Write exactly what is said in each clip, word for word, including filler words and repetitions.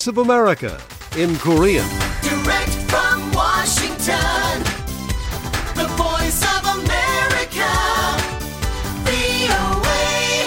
of America in Korean. Direct from Washington, the voice of America, 브이오에이.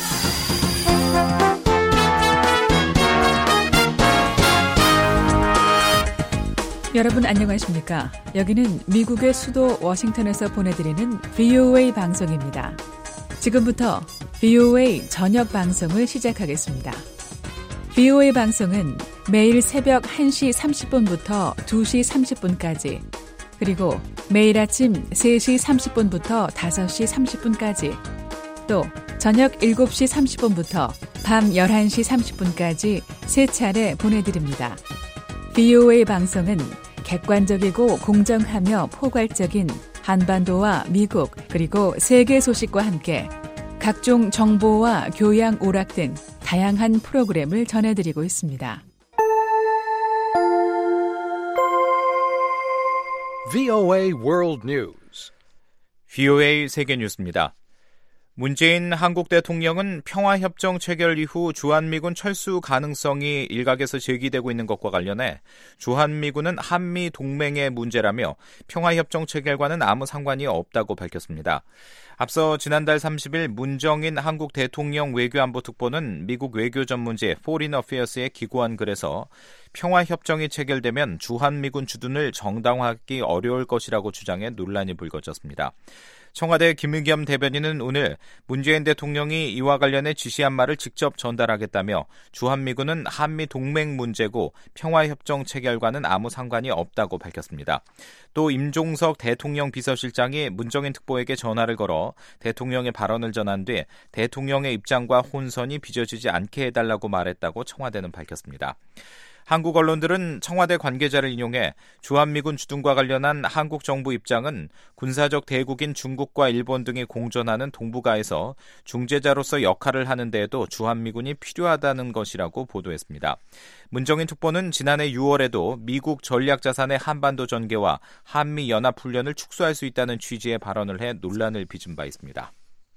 여러분 안녕하십니까? 여기는 미국의 수도 워싱턴에서 보내드리는 브이오에이 방송입니다. 지금부터 브이오에이 저녁 방송을 시작하겠습니다. 브이오에이 방송은 매일 새벽 한 시 삼십 분부터 두 시 삼십 분까지, 그리고 매일 아침 세 시 삼십 분부터 다섯 시 삼십 분까지, 또 저녁 일곱 시 삼십 분부터 밤 열한 시 삼십 분까지 세 차례 보내드립니다. 브이오에이 방송은 객관적이고 공정하며 포괄적인 한반도와 미국 그리고 세계 소식과 함께 각종 정보와 교양 오락 등 다양한 프로그램을 전해드리고 있습니다. 브이오에이 World News. 브이오에이 세계 뉴스입니다. 문재인 한국 대통령은 평화협정 체결 이후 주한미군 철수 가능성이 일각에서 제기되고 있는 것과 관련해 주한미군은 한미 동맹의 문제라며 평화협정 체결과는 아무 상관이 없다고 밝혔습니다. 앞서 지난달 삼십 일 문정인 한국 대통령 외교안보특보는 미국 외교전문지 Foreign Affairs에 기고한 글에서 평화협정이 체결되면 주한미군 주둔을 정당화하기 어려울 것이라고 주장해 논란이 불거졌습니다. 청와대 김의겸 대변인은 오늘 문재인 대통령이 이와 관련해 지시한 말을 직접 전달하겠다며 주한미군은 한미 동맹 문제고 평화협정 체결과는 아무 상관이 없다고 밝혔습니다. 또 임종석 대통령 비서실장이 문정인 특보에게 전화를 걸어 대통령의 발언을 전한 뒤 대통령의 입장과 혼선이 빚어지지 않게 해달라고 말했다고 청와대는 밝혔습니다. 한국 언론들은 청와대 관계자를 인용해 주한미군 주둔과 관련한 한국 정부 입장은 군사적 대국인 중국과 일본 등이 공존하는 동북아에서 중재자로서 역할을 하는 데에도 주한미군이 필요하다는 것이라고 보도했습니다. 문정인 특보는 지난해 유월에도 미국 전략자산의 한반도 전개와 한미연합훈련을 축소할 수 있다는 취지의 발언을 해 논란을 빚은 바 있습니다.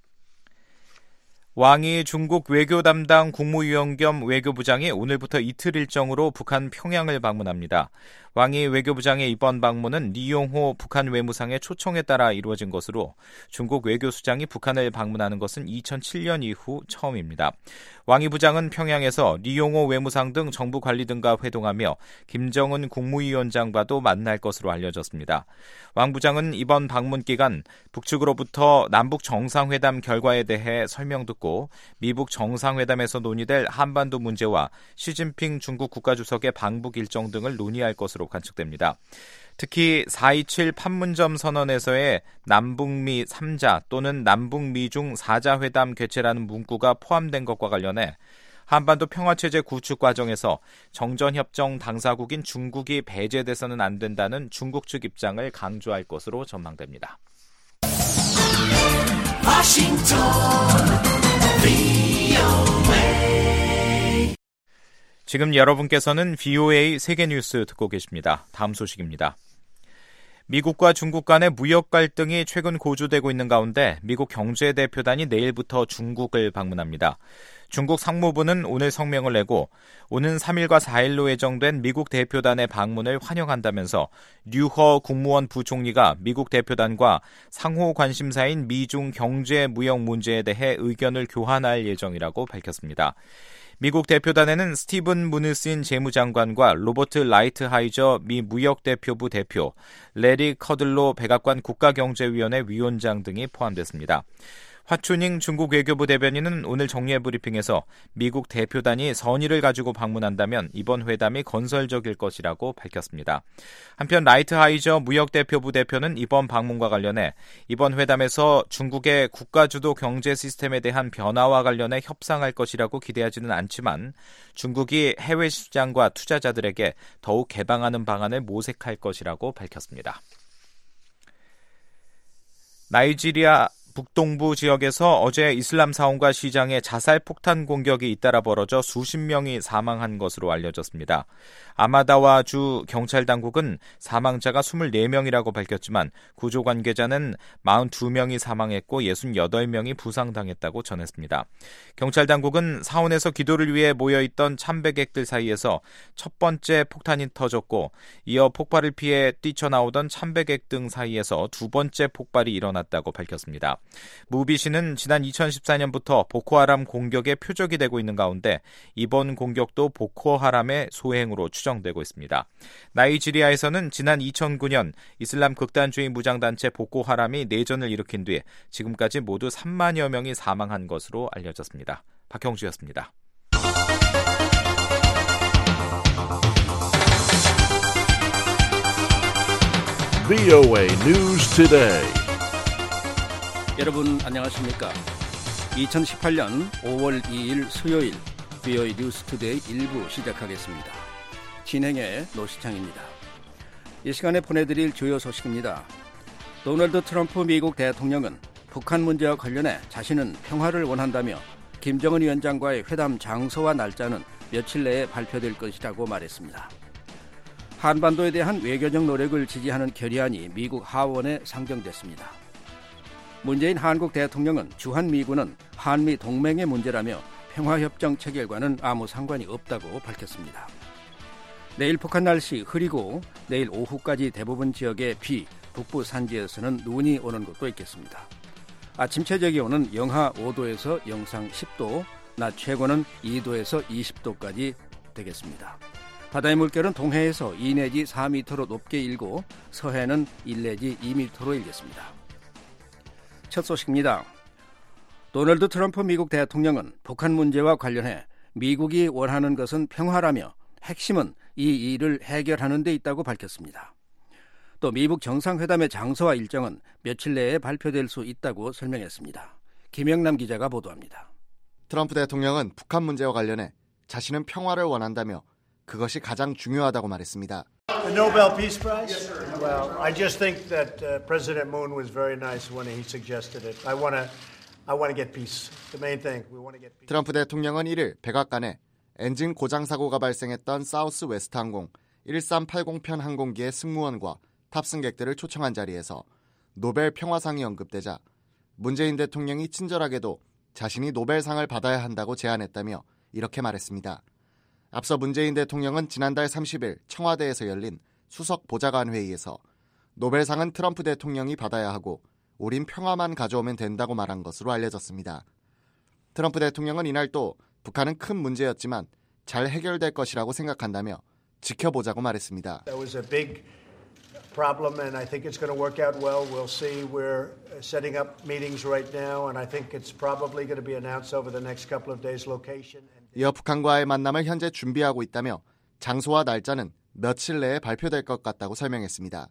왕이 중국 외교 담당 국무위원 겸 외교부장이 오늘부터 이틀 일정으로 북한 평양을 방문합니다. 왕이 외교부장의 이번 방문은 리용호 북한 외무상의 초청에 따라 이루어진 것으로 중국 외교수장이 북한을 방문하는 것은 이천칠 년 이후 처음입니다. 왕이 부장은 평양에서 리용호 외무상 등 정부 관리 등과 회동하며 김정은 국무위원장과도 만날 것으로 알려졌습니다. 왕 부장은 이번 방문 기간 북측으로부터 남북 정상회담 결과에 대해 설명 듣고 미북 정상회담에서 논의될 한반도 문제와 시진핑 중국 국가주석의 방북 일정 등을 논의할 것으로 관측됩니다. 특히 사 이칠 판문점 선언에서의 남북미 삼 자 또는 남북미중 사 자 회담 개최라는 문구가 포함된 것과 관련해 한반도 평화체제 구축 과정에서 정전협정 당사국인 중국이 배제돼서는 안 된다는 중국 측 입장을 강조할 것으로 전망됩니다. 워싱턴 브이오에이. 지금 여러분께서는 브이오에이 세계뉴스 듣고 계십니다. 다음 소식입니다. 미국과 중국 간의 무역 갈등이 최근 고조되고 있는 가운데 미국 경제대표단이 내일부터 중국을 방문합니다. 중국 상무부는 오늘 성명을 내고 오는 삼 일과 사 일로 예정된 미국 대표단의 방문을 환영한다면서 류허 국무원 부총리가 미국 대표단과 상호 관심사인 미중 경제 무역 문제에 대해 의견을 교환할 예정이라고 밝혔습니다. 미국 대표단에는 스티븐 무누신 재무장관과 로버트 라이트하이저 미 무역대표부 대표, 레리 커들로 백악관 국가경제위원회 위원장 등이 포함됐습니다. 화춘잉 중국 외교부 대변인은 오늘 정례 브리핑에서 미국 대표단이 선의를 가지고 방문한다면 이번 회담이 건설적일 것이라고 밝혔습니다. 한편 라이트하이저 무역대표부 대표는 이번 방문과 관련해 이번 회담에서 중국의 국가주도 경제 시스템에 대한 변화와 관련해 협상할 것이라고 기대하지는 않지만 중국이 해외 시장과 투자자들에게 더욱 개방하는 방안을 모색할 것이라고 밝혔습니다. 나이지리아 북동부 지역에서 어제 이슬람 사원과 시장에 자살 폭탄 공격이 잇따라 벌어져 수십 명이 사망한 것으로 알려졌습니다. 아마다와 주 경찰 당국은 사망자가 이십사 명이라고 밝혔지만 구조 관계자는 사십이 명이 사망했고 육십팔 명이 부상당했다고 전했습니다. 경찰 당국은 사원에서 기도를 위해 모여있던 참배객들 사이에서 첫 번째 폭탄이 터졌고 이어 폭발을 피해 뛰쳐나오던 참배객 등 사이에서 두 번째 폭발이 일어났다고 밝혔습니다. 무비시는 지난 이천십사 년부터 보코하람 공격의 표적이 되고 있는 가운데 이번 공격도 보코하람의 소행으로 추정되고 있습니다. 나이지리아에서는 지난 이천구 년 이슬람 극단주의 무장단체 보코하람이 내전을 일으킨 뒤 지금까지 모두 삼만여 명이 사망한 것으로 알려졌습니다. 박형주였습니다. 브이오에이 News Today. 여러분 안녕하십니까? 이천십팔 년 오월 이일 수요일 브이오에이 뉴스 투데이 일 부 시작하겠습니다. 진행의 노시창입니다. 이 시간에 보내드릴 주요 소식입니다. 도널드 트럼프 미국 대통령은 북한 문제와 관련해 자신은 평화를 원한다며 김정은 위원장과의 회담 장소와 날짜는 며칠 내에 발표될 것이라고 말했습니다. 한반도에 대한 외교적 노력을 지지하는 결의안이 미국 하원에 상정됐습니다. 문재인 한국 대통령은 주한미군은 한미 동맹의 문제라며 평화협정 체결과는 아무 상관이 없다고 밝혔습니다. 내일 북한 날씨 흐리고 내일 오후까지 대부분 지역에 비, 북부 산지에서는 눈이 오는 곳도 있겠습니다. 아침 최저 기온은 영하 오 도에서 영상 십 도, 낮 최고는 이 도에서 이십 도까지 되겠습니다. 바다의 물결은 동해에서 이 내지 사 미터로 높게 일고 서해는 일 내지 이 미터로 일겠습니다. 첫 소식입니다. 도널드 트럼프 미국 대통령은 북한 문제와 관련해 미국이 원하는 것은 평화라며 핵심은 이 일을 해결하는 데 있다고 밝혔습니다. 또 미국 정상회담의 장소와 일정은 며칠 내에 발표될 수 있다고 설명했습니다. 김영남 기자가 보도합니다. 트럼프 대통령은 북한 문제와 관련해 자신은 평화를 원한다며 그것이 가장 중요하다고 말했습니다. The Nobel Peace Prize? Yes, sir. Well, I just think that uh, President Moon was very nice when he suggested it. I want to I want to get peace. The main thing, we want to get peace. 트럼프 대통령은 일일 백악관에 엔진 고장 사고가 발생했던 사우스 웨스트 항공 일삼팔공 편 항공기의 승무원과 탑승객들을 초청한 자리에서 노벨 평화상이 언급되자 문재인 대통령이 친절하게도 자신이 노벨상을 받아야 한다고 제안했다며 이렇게 말했습니다. 앞서 문재인 대통령은 지난달 삼십일 청와대에서 열린 수석 보좌관 회의에서 노벨상은 트럼프 대통령이 받아야 하고 우린 평화만 가져오면 된다고 말한 것으로 알려졌습니다. 트럼프 대통령은 이날 또 북한은 큰 문제였지만 잘 해결될 것이라고 생각한다며 지켜보자고 말했습니다. That was a big problem and I think it's going to work out well. We'll see. We're setting up meetings right now and I think it's probably going to be announced over the next couple of days location. 이어 북한과의 만남을 현재 준비하고 있다며 장소와 날짜는 며칠 내에 발표될 것 같다고 설명했습니다.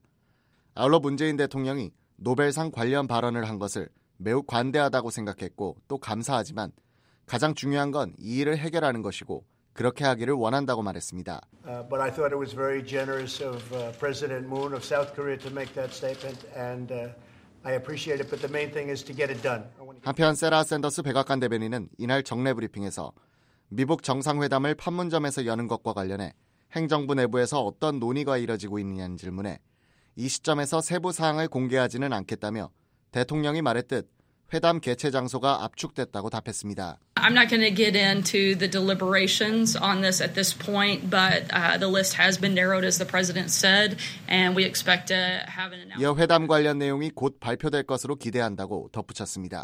아울러 문재인 대통령이 노벨상 관련 발언을 한 것을 매우 관대하다고 생각했고 또 감사하지만 가장 중요한 건 이 일을 해결하는 것이고 그렇게 하기를 원한다고 말했습니다. Uh, but I thought it was very generous of uh, President Moon of South Korea to make that statement and uh, I appreciate it. But the main thing is to get it done. 한편 세라 샌더스 백악관 대변인은 이날 정례 브리핑에서 미북 정상회담을 판문점에서 여는 것과 관련해 행정부 내부에서 어떤 논의가 이뤄지고 있느냐는 질문에 이 시점에서 세부 사항을 공개하지는 않겠다며 대통령이 말했듯 회담 개최 장소가 압축됐다고 답했습니다. I'm not going to get into the deliberations on this at this point, but uh, the list has been narrowed as the president said, and we expect to have an announcement. 이어 회담 관련 내용이 곧 발표될 것으로 기대한다고 덧붙였습니다.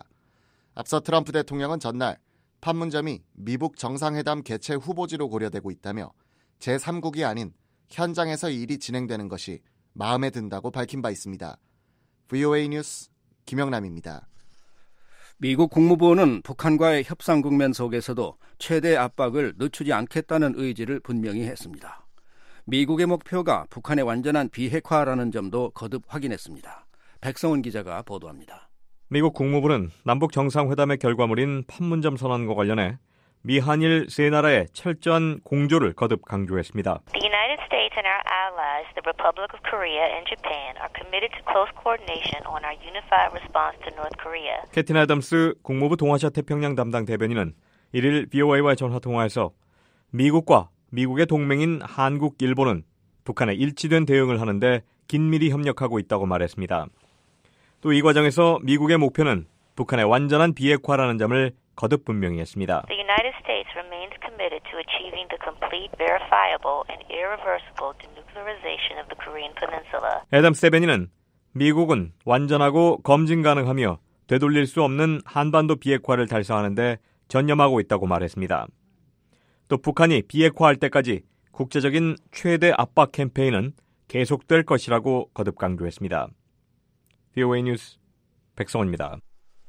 앞서 트럼프 대통령은 전날 판문점이 미북 정상회담 개최 후보지로 고려되고 있다며 제삼국이 아닌 현장에서 일이 진행되는 것이 마음에 든다고 밝힌 바 있습니다. 브이오에이 뉴스 김영남입니다. 미국 국무부는 북한과의 협상 국면 속에서도 최대 압박을 늦추지 않겠다는 의지를 분명히 했습니다. 미국의 목표가 북한의 완전한 비핵화라는 점도 거듭 확인했습니다. 백성훈 기자가 보도합니다. 미국 국무부는 남북 정상회담의 결과물인 판문점 선언과 관련해 미한일 세 나라의 철저한 공조를 거듭 강조했습니다. The United States and our allies, the Republic of Korea and Japan, are committed to close coordination on our unified response to North Korea. 캐틴 애덤스 국무부 동아시아 태평양 담당 대변인은 일일 브이오에이와의 전화통화에서 미국과 미국의 동맹인 한국, 일본은 북한에 일치된 대응을 하는데 긴밀히 협력하고 있다고 말했습니다. 또 이 과정에서 미국의 목표는 북한의 완전한 비핵화라는 점을 거듭 분명히 했습니다. The United States remains committed to achieving the complete, verifiable, and irreversible denuclearization of the Korean Peninsula. 애덤스 대변인은 미국은 완전하고 검증 가능하며 되돌릴 수 없는 한반도 비핵화를 달성하는 데 전념하고 있다고 말했습니다. 또 북한이 비핵화할 때까지 국제적인 최대 압박 캠페인은 계속될 것이라고 거듭 강조했습니다. 브이오에이 뉴스 백성원입니다.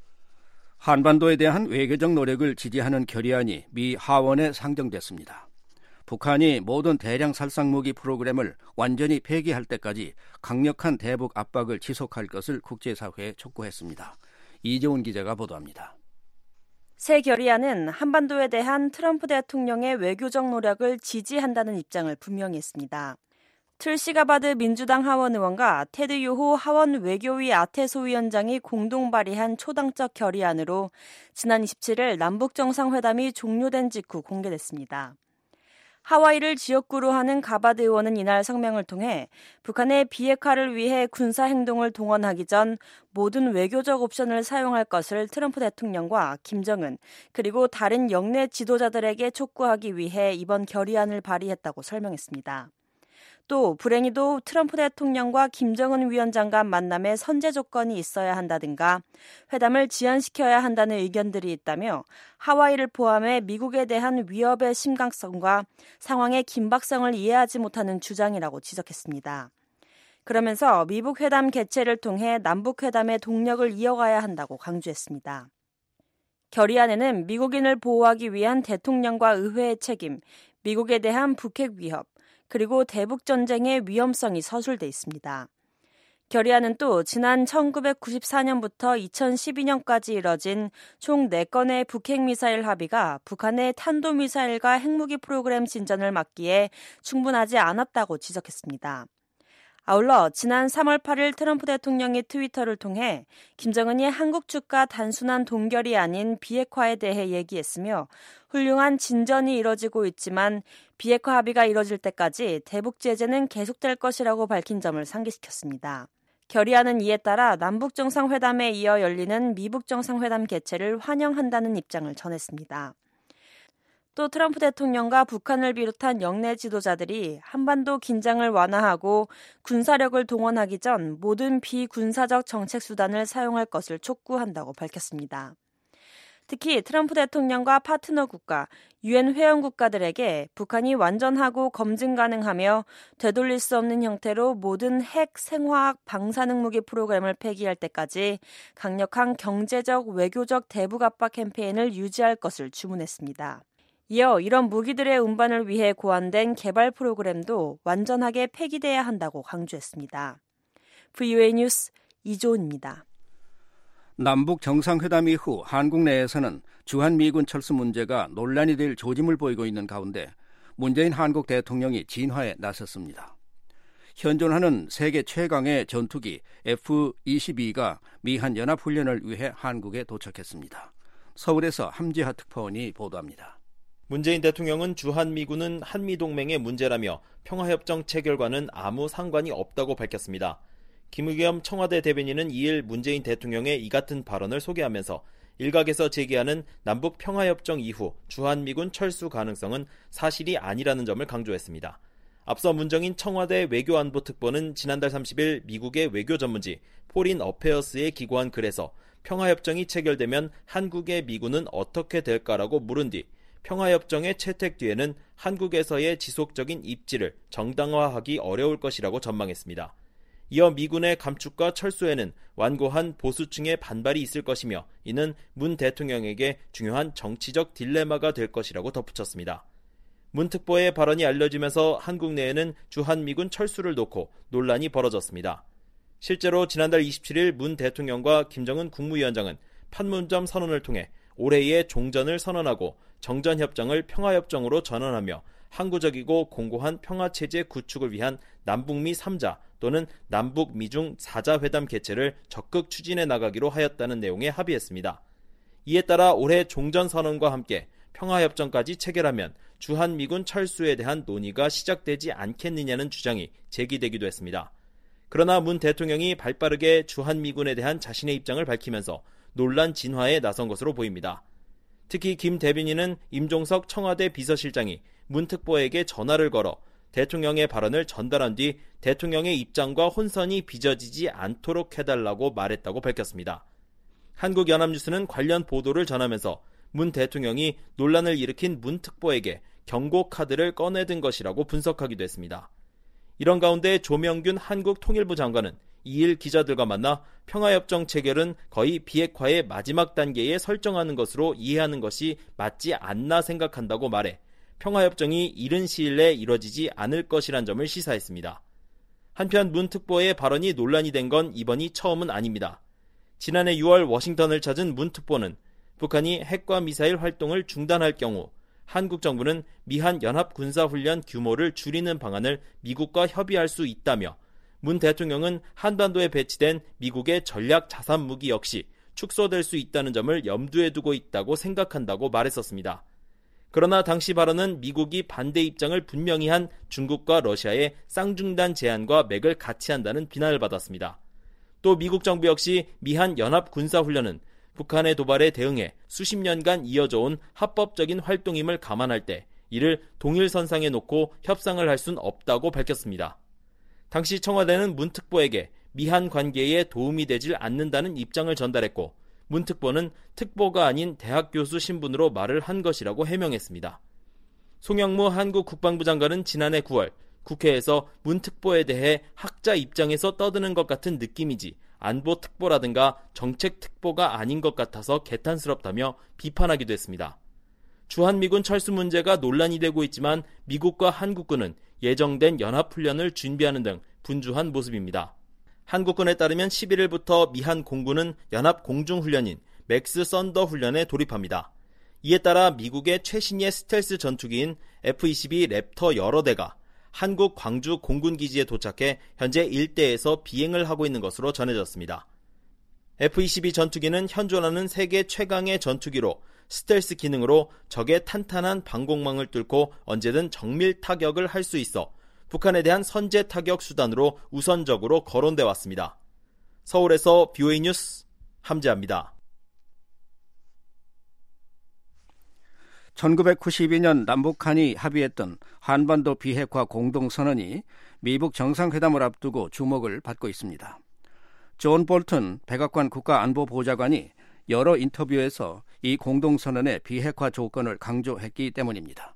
한반도에 대한 외교적 노력을 지지하는 결의안이 미 하원에 상정됐습니다. 북한이 모든 대량 살상무기 프로그램을 완전히 폐기할 때까지 강력한 대북 압박을 지속할 것을 국제사회에 촉구했습니다. 이재훈 기자가 보도합니다. 새 결의안은 한반도에 대한 트럼프 대통령의 외교적 노력을 지지한다는 입장을 분명히 했습니다. 틀시 가바드 민주당 하원 의원과 테드 요호 하원 외교위 아태소위원장이 공동 발의한 초당적 결의안으로 지난 이십칠일 남북정상회담이 종료된 직후 공개됐습니다. 하와이를 지역구로 하는 가바드 의원은 이날 성명을 통해 북한의 비핵화를 위해 군사행동을 동원하기 전 모든 외교적 옵션을 사용할 것을 트럼프 대통령과 김정은 그리고 다른 영내 지도자들에게 촉구하기 위해 이번 결의안을 발의했다고 설명했습니다. 또 불행히도 트럼프 대통령과 김정은 위원장 간 만남에 선제 조건이 있어야 한다든가 회담을 지연시켜야 한다는 의견들이 있다며 하와이를 포함해 미국에 대한 위협의 심각성과 상황의 긴박성을 이해하지 못하는 주장이라고 지적했습니다. 그러면서 미북 회담 개최를 통해 남북 회담의 동력을 이어가야 한다고 강조했습니다. 결의안에는 미국인을 보호하기 위한 대통령과 의회의 책임, 미국에 대한 북핵 위협, 그리고 대북전쟁의 위험성이 서술돼 있습니다. 결의안은 또 지난 천구백구십사년부터 이천십이년까지 이뤄진 총 네 건의 북핵미사일 합의가 북한의 탄도미사일과 핵무기 프로그램 진전을 막기에 충분하지 않았다고 지적했습니다. 아울러 지난 삼월 팔일 트럼프 대통령이 트위터를 통해 김정은이 한국 측과 단순한 동결이 아닌 비핵화에 대해 얘기했으며 훌륭한 진전이 이뤄지고 있지만 비핵화 합의가 이뤄질 때까지 대북 제재는 계속될 것이라고 밝힌 점을 상기시켰습니다. 결의안은 이에 따라 남북정상회담에 이어 열리는 미북정상회담 개최를 환영한다는 입장을 전했습니다. 또 트럼프 대통령과 북한을 비롯한 영내 지도자들이 한반도 긴장을 완화하고 군사력을 동원하기 전 모든 비군사적 정책 수단을 사용할 것을 촉구한다고 밝혔습니다. 특히 트럼프 대통령과 파트너 국가, 유엔 회원 국가들에게 북한이 완전하고 검증 가능하며 되돌릴 수 없는 형태로 모든 핵, 생화학, 방사능 무기 프로그램을 폐기할 때까지 강력한 경제적, 외교적 대북 압박 캠페인을 유지할 것을 주문했습니다. 이어 이런 무기들의 운반을 위해 고안된 개발 프로그램도 완전하게 폐기돼야 한다고 강조했습니다. 브이오에이 뉴스 이조은입니다. 남북 정상회담 이후 한국 내에서는 주한미군 철수 문제가 논란이 될 조짐을 보이고 있는 가운데 문재인 한국 대통령이 진화에 나섰습니다. 현존하는 세계 최강의 전투기 에프 이십이가 미한 연합훈련을 위해 한국에 도착했습니다. 서울에서 함지하 특파원이 보도합니다. 문재인 대통령은 주한미군은 한미동맹의 문제라며 평화협정 체결과는 아무 상관이 없다고 밝혔습니다. 김의겸 청와대 대변인은 이일 문재인 대통령의 이 같은 발언을 소개하면서 일각에서 제기하는 남북 평화협정 이후 주한미군 철수 가능성은 사실이 아니라는 점을 강조했습니다. 앞서 문정인 청와대 외교안보특보는 지난달 삼십일 미국의 외교 전문지 포린 어페어스에 기고한 글에서 평화협정이 체결되면 한국의 미군은 어떻게 될까라고 물은 뒤 평화협정의 채택 뒤에는 한국에서의 지속적인 입지를 정당화하기 어려울 것이라고 전망했습니다. 이어 미군의 감축과 철수에는 완고한 보수층의 반발이 있을 것이며 이는 문 대통령에게 중요한 정치적 딜레마가 될 것이라고 덧붙였습니다. 문 특보의 발언이 알려지면서 한국 내에는 주한미군 철수를 놓고 논란이 벌어졌습니다. 실제로 지난달 이십칠일 문 대통령과 김정은 국무위원장은 판문점 선언을 통해 올해의 종전을 선언하고 정전협정을 평화협정으로 전환하며 항구적이고 공고한 평화체제 구축을 위한 남북미 삼 자 또는 남북미중 사 자 회담 개최를 적극 추진해 나가기로 하였다는 내용에 합의했습니다. 이에 따라 올해 종전선언과 함께 평화협정까지 체결하면 주한미군 철수에 대한 논의가 시작되지 않겠느냐는 주장이 제기되기도 했습니다. 그러나 문 대통령이 발빠르게 주한미군에 대한 자신의 입장을 밝히면서 논란 진화에 나선 것으로 보입니다. 특히 김 대변인은 임종석 청와대 비서실장이 문 특보에게 전화를 걸어 대통령의 발언을 전달한 뒤 대통령의 입장과 혼선이 빚어지지 않도록 해달라고 말했다고 밝혔습니다. 한국연합뉴스는 관련 보도를 전하면서 문 대통령이 논란을 일으킨 문 특보에게 경고 카드를 꺼내든 것이라고 분석하기도 했습니다. 이런 가운데 조명균 한국통일부 장관은 이일 기자들과 만나 평화협정 체결은 거의 비핵화의 마지막 단계에 설정하는 것으로 이해하는 것이 맞지 않나 생각한다고 말해 평화협정이 이른 시일 내에 이뤄지지 않을 것이란 점을 시사했습니다. 한편 문 특보의 발언이 논란이 된 건 이번이 처음은 아닙니다. 지난해 유월 워싱턴을 찾은 문 특보는 북한이 핵과 미사일 활동을 중단할 경우 한국 정부는 미한 연합군사훈련 규모를 줄이는 방안을 미국과 협의할 수 있다며 문 대통령은 한반도에 배치된 미국의 전략 자산 무기 역시 축소될 수 있다는 점을 염두에 두고 있다고 생각한다고 말했었습니다. 그러나 당시 발언은 미국이 반대 입장을 분명히 한 중국과 러시아의 쌍중단 제안과 맥을 같이 한다는 비난을 받았습니다. 또 미국 정부 역시 미한 연합군사훈련은 북한의 도발에 대응해 수십 년간 이어져 온 합법적인 활동임을 감안할 때 이를 동일선상에 놓고 협상을 할 순 없다고 밝혔습니다. 당시 청와대는 문 특보에게 미한 관계에 도움이 되질 않는다는 입장을 전달했고 문 특보는 특보가 아닌 대학 교수 신분으로 말을 한 것이라고 해명했습니다. 송영무 한국 국방부 장관은 지난해 구월 국회에서 문 특보에 대해 학자 입장에서 떠드는 것 같은 느낌이지 안보 특보라든가 정책 특보가 아닌 것 같아서 개탄스럽다며 비판하기도 했습니다. 주한미군 철수 문제가 논란이 되고 있지만 미국과 한국군은 예정된 연합훈련을 준비하는 등 분주한 모습입니다. 한국군에 따르면 십일일부터 미한 공군은 연합공중훈련인 맥스 썬더 훈련에 돌입합니다. 이에 따라 미국의 최신의 스텔스 전투기인 에프 이십이 랩터 여러 대가 한국 광주 공군기지에 도착해 현재 일대에서 비행을 하고 있는 것으로 전해졌습니다. 에프 이십이 전투기는 현존하는 세계 최강의 전투기로 스텔스 기능으로 적의 탄탄한 방공망을 뚫고 언제든 정밀 타격을 할 수 있어 북한에 대한 선제 타격 수단으로 우선적으로 거론돼 왔습니다. 서울에서 비오에이 뉴스 함재합니다. 천구백구십이년 남북한이 합의했던 한반도 비핵화 공동선언이 미북 정상회담을 앞두고 주목을 받고 있습니다. 존 볼턴 백악관 국가안보보좌관이 여러 인터뷰에서 이 공동선언의 비핵화 조건을 강조했기 때문입니다.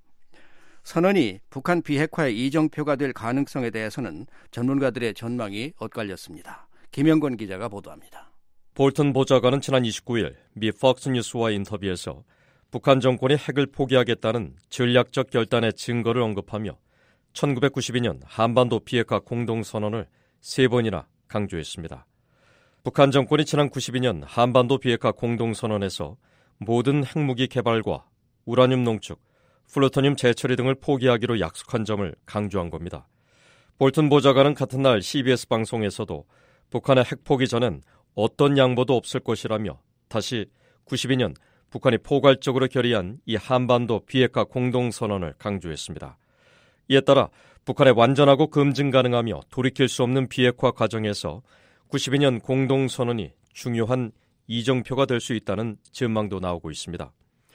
선언이 북한 비핵화의 이정표가 될 가능성에 대해서는 전문가들의 전망이 엇갈렸습니다. 김영권 기자가 보도합니다. 볼턴 보좌관은 지난 이십구일 미 폭스뉴스와 인터뷰에서 북한 정권이 핵을 포기하겠다는 전략적 결단의 증거를 언급하며 천구백구십이년 한반도 비핵화 공동선언을 세 번이나 강조했습니다. 북한 정권이 지난 구십이년 한반도 비핵화 공동선언에서 모든 핵무기 개발과 우라늄 농축, 플루토늄 재처리 등을 포기하기로 약속한 점을 강조한 겁니다. 볼턴 보좌관은 같은 날 씨비에스 방송에서도 북한의 핵 포기 전엔 어떤 양보도 없을 것이라며 다시 구십이년 북한이 포괄적으로 결의한 이 한반도 비핵화 공동선언을 강조했습니다. 이에 따라 북한의 완전하고 검증 가능하며 돌이킬 수 없는 비핵화 과정에서 구십이년 공동선언이 중요한 이정표가 될 수 있다는 전망도 나오고 있습니다.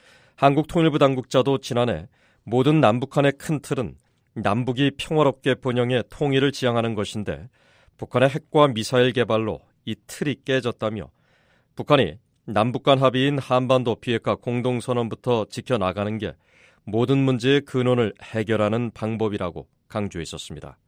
한국통일부 당국자도 지난해 모든 남북한의 큰 틀은 남북이 평화롭게 번영해 통일을 지향하는 것인데 북한의 핵과 미사일 개발로 이 틀이 깨졌다며 북한이 남북 간 합의인 한반도 비핵화 공동선언부터 지켜나가는 게 모든 문제의 근원을 해결하는 방법이라고 강조했었습니다.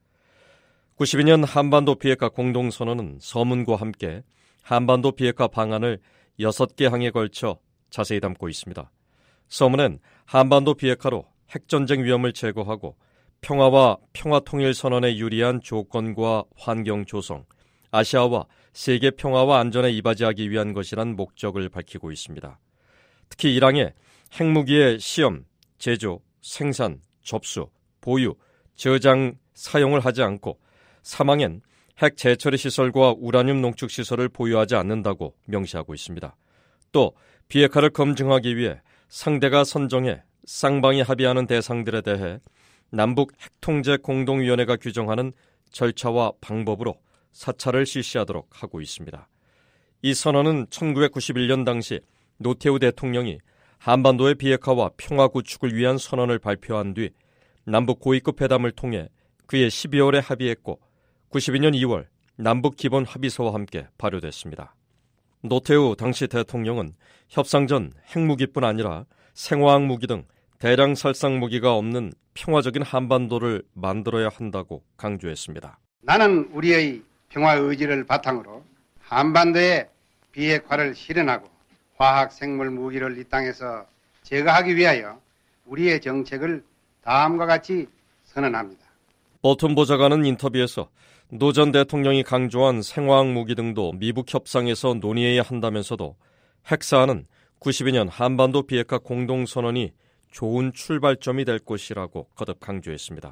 구십이년 한반도 비핵화 공동선언은 서문과 함께 한반도 비핵화 방안을 여섯 개 항에 걸쳐 자세히 담고 있습니다. 서문엔 한반도 비핵화로 핵전쟁 위험을 제거하고 평화와 평화통일선언에 유리한 조건과 환경 조성, 아시아와 세계 평화와 안전에 이바지하기 위한 것이란 목적을 밝히고 있습니다. 특히 이란의 핵무기의 시험, 제조, 생산, 접수, 보유, 저장, 사용을 하지 않고 사망엔 핵 재처리 시설과 우라늄 농축 시설을 보유하지 않는다고 명시하고 있습니다. 또 비핵화를 검증하기 위해 상대가 선정해 쌍방이 합의하는 대상들에 대해 남북 핵통제 공동위원회가 규정하는 절차와 방법으로 사찰을 실시하도록 하고 있습니다. 이 선언은 천구백구십일 년 당시 노태우 대통령이 한반도의 비핵화와 평화 구축을 위한 선언을 발표한 뒤 남북 고위급 회담을 통해 그해 십이월에 합의했고 구십이 년 이월 남북 기본 합의서와 함께 발효됐습니다. 노태우 당시 대통령은 협상 전 핵무기뿐 아니라 생화학 무기 등 대량 살상 무기가 없는 평화적인 한반도를 만들어야 한다고 강조했습니다. 나는 우리의 평화 의지를 바탕으로 한반도의 비핵화를 실현하고 화학 생물 무기를 이 땅에서 제거하기 위하여 우리의 정책을 다음과 같이 선언합니다. 볼튼 보좌관은 인터뷰에서 노 전 대통령이 강조한 생화학 무기 등도 미북 협상에서 논의해야 한다면서도 핵사안은 구십이 년 한반도 비핵화 공동선언이 좋은 출발점이 될 것이라고 거듭 강조했습니다.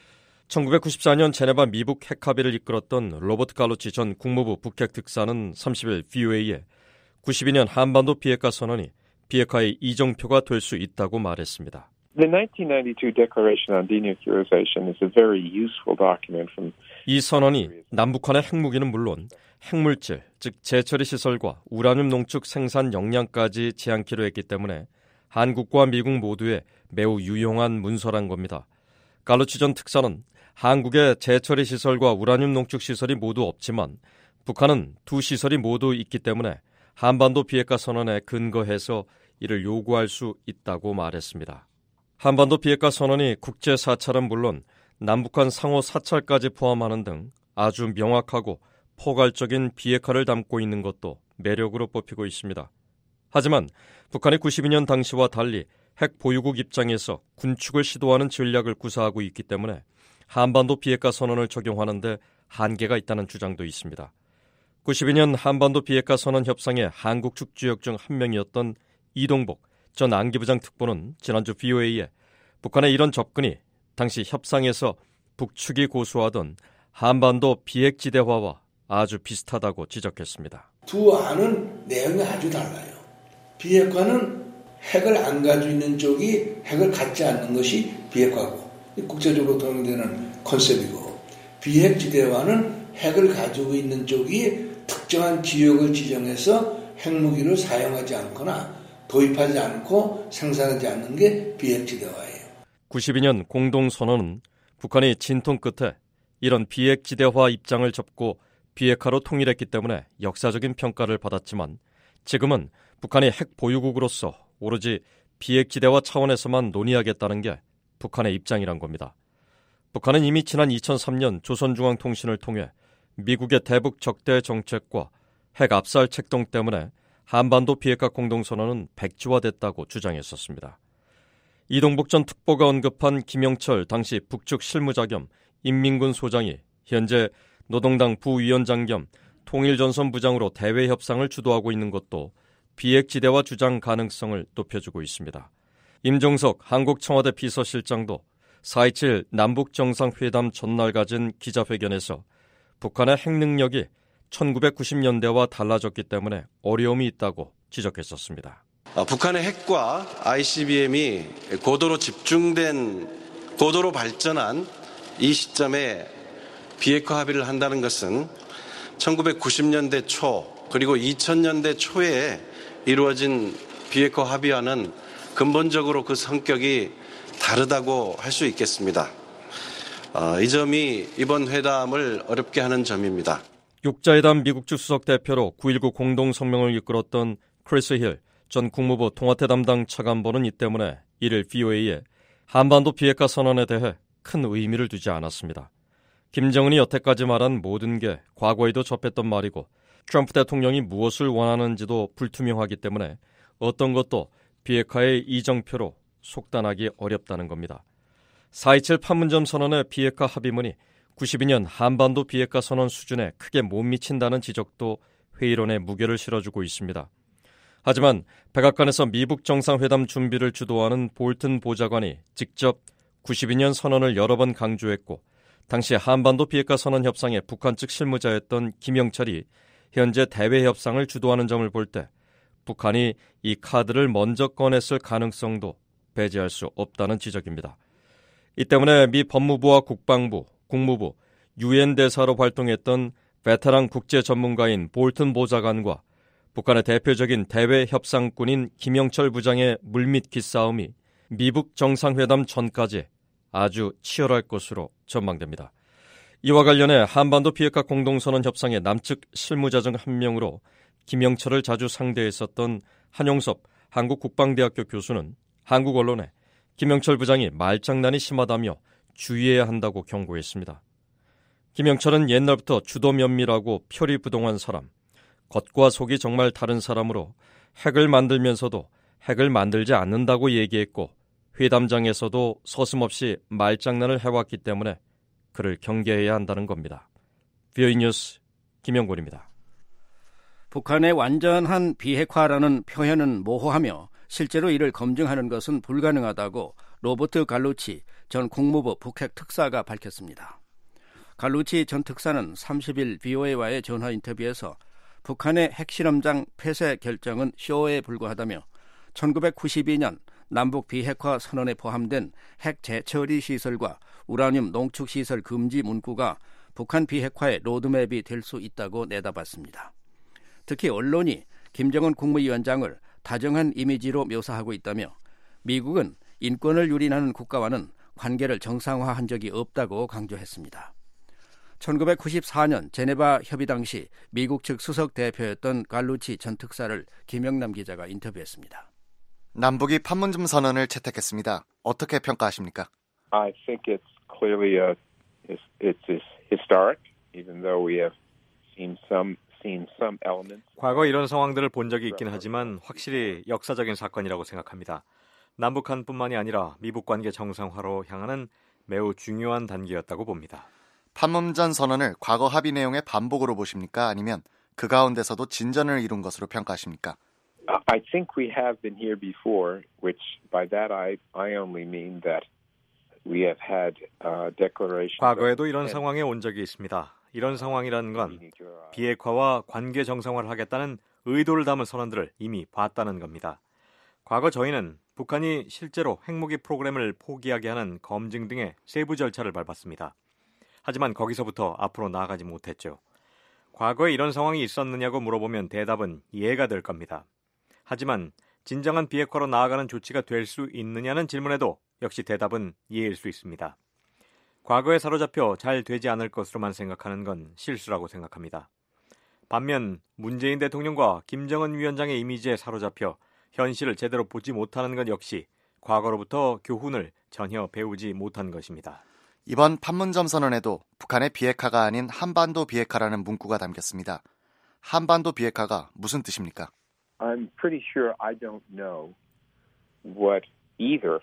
천구백구십사 년 제네바 미북 핵합의를 이끌었던 로버트 갈루치 전 국무부 북핵 특사는 삼십 일 브이오에이에 구십이 년 한반도 비핵화 선언이 비핵화의 이정표가 될 수 있다고 말했습니다. The nineteen ninety-two Declaration on Denuclearization is a very useful document from 이 선언이 남북한의 핵무기는 물론 핵물질, 즉 재처리 시설과 우라늄 농축 생산 역량까지 제한키로 했기 때문에 한국과 미국 모두에 매우 유용한 문서란 겁니다. 갈루치 전 특사는 한국의 재처리 시설과 우라늄 농축 시설이 모두 없지만 북한은 두 시설이 모두 있기 때문에 한반도 비핵화 선언에 근거해서 이를 요구할 수 있다고 말했습니다. 한반도 비핵화 선언이 국제 사찰은 물론 남북한 상호 사찰까지 포함하는 등 아주 명확하고 포괄적인 비핵화를 담고 있는 것도 매력으로 뽑히고 있습니다. 하지만 북한이 구십이 년 당시와 달리 핵 보유국 입장에서 군축을 시도하는 전략을 구사하고 있기 때문에 한반도 비핵화 선언을 적용하는 데 한계가 있다는 주장도 있습니다. 구십이 년 한반도 비핵화 선언 협상의 한국 측 주역 중 한 명이었던 이동복 전 안기부장 특보는 지난주 브이오에이에 북한의 이런 접근이 당시 협상에서 북측이 고수하던 한반도 비핵지대화와 아주 비슷하다고 지적했습니다. 두 안은 내용이 아주 달라요. 비핵화는 핵을 안 가지고 있는 쪽이 핵을 갖지 않는 것이 비핵화고 국제적으로 통용되는 컨셉이고, 비핵지대화는 핵을 가지고 있는 쪽이 특정한 지역을 지정해서 핵무기를 사용하지 않거나 도입하지 않고 생산하지 않는 게 비핵지대화예요. 구십이 년 공동선언은 북한이 진통 끝에 이런 비핵지대화 입장을 접고 비핵화로 통일했기 때문에 역사적인 평가를 받았지만 지금은 북한이 핵 보유국으로서 오로지 비핵지대화 차원에서만 논의하겠다는 게 북한의 입장이란 겁니다. 북한은 이미 지난 이천삼 년 조선중앙통신을 통해 미국의 대북 적대 정책과 핵 압살 책동 때문에 한반도 비핵화 공동선언은 백지화됐다고 주장했었습니다. 이동복 전 특보가 언급한 김영철 당시 북측 실무자 겸 인민군 소장이 현재 노동당 부위원장 겸 통일전선부장으로 대외 협상을 주도하고 있는 것도 비핵지대화 주장 가능성을 높여주고 있습니다. 임종석 한국 청와대 비서실장도 사 이칠 남북정상회담 전날 가진 기자회견에서 북한의 핵 능력이 천구백구십 년대와 달라졌기 때문에 어려움이 있다고 지적했었습니다. 북한의 핵과 아이씨비엠이 고도로 집중된, 고도로 발전한 이 시점에 비핵화 합의를 한다는 것은 천구백구십 년대 초 그리고 이천 년대 초에 이루어진 비핵화 합의와는 근본적으로 그 성격이 다르다고 할 수 있겠습니다. 어, 이 점이 이번 회담을 어렵게 하는 점입니다. 육자회담 미국 측 수석 대표로 구일구 공동성명을 이끌었던 크리스 힐 전 국무부 통화태 담당 차관보는 이 때문에 이를 브이오에이에 한반도 비핵화 선언에 대해 큰 의미를 두지 않았습니다. 김정은이 여태까지 말한 모든 게 과거에도 접했던 말이고 트럼프 대통령이 무엇을 원하는지도 불투명하기 때문에 어떤 것도 비핵화의 이정표로 속단하기 어렵다는 겁니다. 사 이칠 판문점 선언의 비핵화 합의문이 구십이 년 한반도 비핵화 선언 수준에 크게 못 미친다는 지적도 회의론에 무게를 실어주고 있습니다. 하지만 백악관에서 미북 정상회담 준비를 주도하는 볼튼 보좌관이 직접 구십이 년 선언을 여러 번 강조했고 당시 한반도 비핵화 선언 협상의 북한 측 실무자였던 김영철이 현재 대외 협상을 주도하는 점을 볼 때 북한이 이 카드를 먼저 꺼냈을 가능성도 배제할 수 없다는 지적입니다. 이 때문에 미 법무부와 국방부, 국무부, 유엔 대사로 활동했던 베테랑 국제 전문가인 볼튼 보좌관과 북한의 대표적인 대외 협상꾼인 김영철 부장의 물밑 기싸움이 미북 정상회담 전까지 아주 치열할 것으로 전망됩니다. 이와 관련해 한반도 비핵화 공동선언 협상의 남측 실무자 중 한 명으로 김영철을 자주 상대했었던 한용섭 한국국방대학교 교수는 한국 언론에 김영철 부장이 말장난이 심하다며 주의해야 한다고 경고했습니다. 김영철은 옛날부터 주도 면밀하고 표리부동한 사람, 겉과 속이 정말 다른 사람으로 핵을 만들면서도 핵을 만들지 않는다고 얘기했고 회담장에서도 서슴없이 말장난을 해왔기 때문에 그를 경계해야 한다는 겁니다. 비오이 뉴스 김영곤입니다. 북한의 완전한 비핵화라는 표현은 모호하며 실제로 이를 검증하는 것은 불가능하다고 로버트 갈루치 전 국무부 북핵 특사가 밝혔습니다. 갈루치 전 특사는 삼십 일 비오에이와의 전화 인터뷰에서 북한의 핵실험장 폐쇄 결정은 쇼에 불과하다며 천구백구십이 년 남북 비핵화 선언에 포함된 핵 재처리 시설과 우라늄 농축 시설 금지 문구가 북한 비핵화의 로드맵이 될 수 있다고 내다봤습니다. 특히 언론이 김정은 국무위원장을 다정한 이미지로 묘사하고 있다며 미국은 인권을 유린하는 국가와는 관계를 정상화한 적이 없다고 강조했습니다. 천구백구십사 년 제네바 협의 당시 미국 측 수석 대표였던 갈루치 전 특사를 김영남 기자가 인터뷰했습니다. 남북이 판문점 선언을 채택했습니다. 어떻게 평가하십니까? I think it's clearly a it's, it's historic, even though we have seen some seen some elements. 과거 이런 상황들을 본 적이 있긴 하지만 확실히 역사적인 사건이라고 생각합니다. 남북한뿐만이 아니라 미북 관계 정상화로 향하는 매우 중요한 단계였다고 봅니다. 판문점 선언을 과거 합의 내용의 반복으로 보십니까? 아니면 그 가운데서도 진전을 이룬 것으로 평가하십니까? I think we have been here before, which by that I I only mean that we have had uh, declarations. 과거에도 이런 상황에 온 적이 있습니다. 이런 상황이라는 건 비핵화와 관계 정상화를 하겠다는 의도를 담은 선언들을 이미 봤다는 겁니다. 과거 저희는 북한이 실제로 핵무기 프로그램을 포기하게 하는 검증 등의 세부 절차를 밟았습니다. 하지만 거기서부터 앞으로 나아가지 못했죠. 과거에 이런 상황이 있었느냐고 물어보면 대답은 이해가 될 겁니다. 하지만 진정한 비핵화로 나아가는 조치가 될 수 있느냐는 질문에도 역시 대답은 이해일 수 있습니다. 과거에 사로잡혀 잘 되지 않을 것으로만 생각하는 건 실수라고 생각합니다. 반면 문재인 대통령과 김정은 위원장의 이미지에 사로잡혀 현실을 제대로 보지 못하는 것 역시 과거로부터 교훈을 전혀 배우지 못한 것입니다. 이번 판문점 선언에도 북한의 비핵화가 아닌 한반도 비핵화라는 문구가 담겼습니다. 한반도 비핵화가 무슨 뜻입니까? I'm pretty sure I don't know what either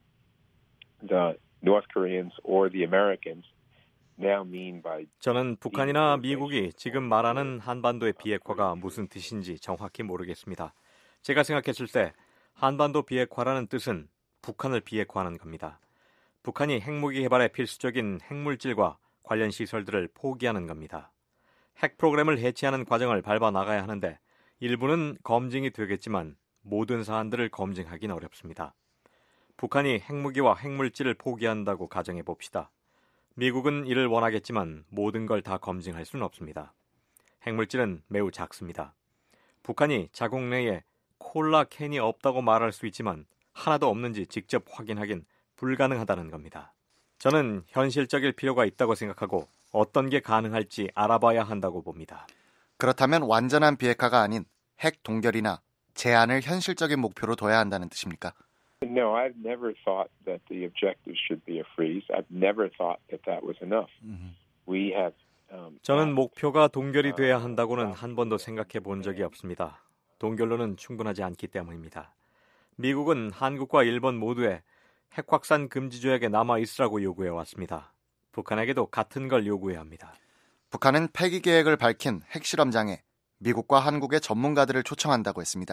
the North Koreans or the Americans now mean by. 저는 북한이나 미국이 지금 말하는 한반도의 비핵화가 무슨 뜻인지 정확히 모르겠습니다. 제가 생각했을 때 한반도 비핵화라는 뜻은 북한을 비핵화하는 겁니다. 북한이 핵무기 개발에 필수적인 핵물질과 관련 시설들을 포기하는 겁니다. 핵 프로그램을 해체하는 과정을 밟아 나가야 하는데 일부는 검증이 되겠지만 모든 사안들을 검증하긴 어렵습니다. 북한이 핵무기와 핵물질을 포기한다고 가정해 봅시다. 미국은 이를 원하겠지만 모든 걸 다 검증할 수는 없습니다. 핵물질은 매우 작습니다. 북한이 자국 내에 콜라 캔이 없다고 말할 수 있지만 하나도 없는지 직접 확인하긴 불가능하다는 겁니다. 저는 현실적일 필요가 있다고 생각하고 어떤 게 가능할지 알아봐야 한다고 봅니다. 그렇다면 완전한 비핵화가 아닌 핵 동결이나 제한을 현실적인 목표로 둬야 한다는 뜻입니까? No, I've never thought that the objective should be a freeze. I've never thought that that was enough. Mm-hmm. We have. Um, 저는 목표가 동결이 돼야 한다고는 한 번도 생각해 본 적이 없습니다. 동결로는 충분하지 않기 때문입니다. 미국은 한국과 일본 모두에 핵 확산 금지 조약에 남아 있으라고 요구해 왔습니다. 북한에게도 같은 걸 요구해야 합니다. 북한은 폐기 계획을 밝힌 핵실험장에 미국과 한국의 전문가들을 초청한다고 했습니다.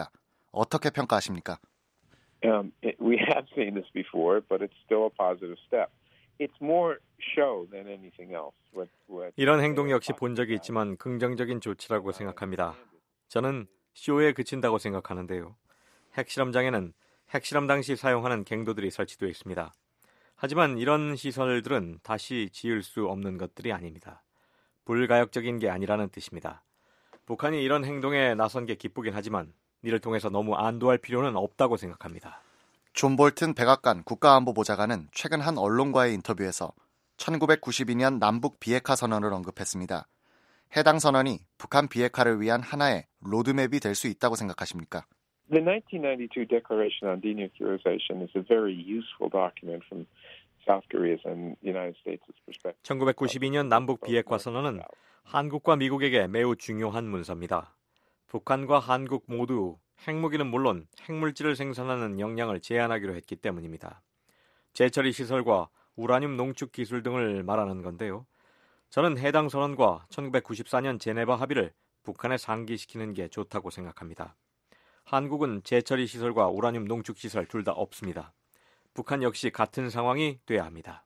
어떻게 평가하십니까? Um, it, we have seen this before, but it's still a positive step. It's more show than anything else. What, what 이런 행동 역시 본 적이 있지만 긍정적인 조치라고 생각합니다. 저는 쇼에 그친다고 생각하는데요. 핵실험장에는 핵실험 당시 사용하는 갱도들이 설치되어 있습니다. 하지만 이런 시설들은 다시 지을 수 없는 것들이 아닙니다. 불가역적인 게 아니라는 뜻입니다. 북한이 이런 행동에 나선 게 기쁘긴 하지만 이를 통해서 너무 안도할 필요는 없다고 생각합니다. 존 볼튼 백악관 국가안보보좌관은 최근 한 언론과의 인터뷰에서 천구백구십이 년 남북 비핵화 선언을 언급했습니다. 해당 선언이 북한 비핵화를 위한 하나의 로드맵이 될 수 있다고 생각하십니까? The nineteen ninety-two Declaration on Denuclearization is a very useful document from South Korea's and the United States' perspective. 천구백구십이 년 남북 비핵화 선언은 한국과 미국에게 매우 중요한 문서입니다. 북한과 한국 모두 핵무기는 물론 핵물질을 생산하는 역량을 제한하기로 했기 때문입니다. 재처리 시설과 우라늄 농축 기술 등을 말하는 건데요. 저는 해당 선언과 천구백구십사 년 제네바 합의를 북한에 상기시키는 게 좋다고 생각합니다. 한국은 재처리 시설과 우라늄 농축 시설 둘 다 없습니다. 북한 역시 같은 상황이 돼야 합니다.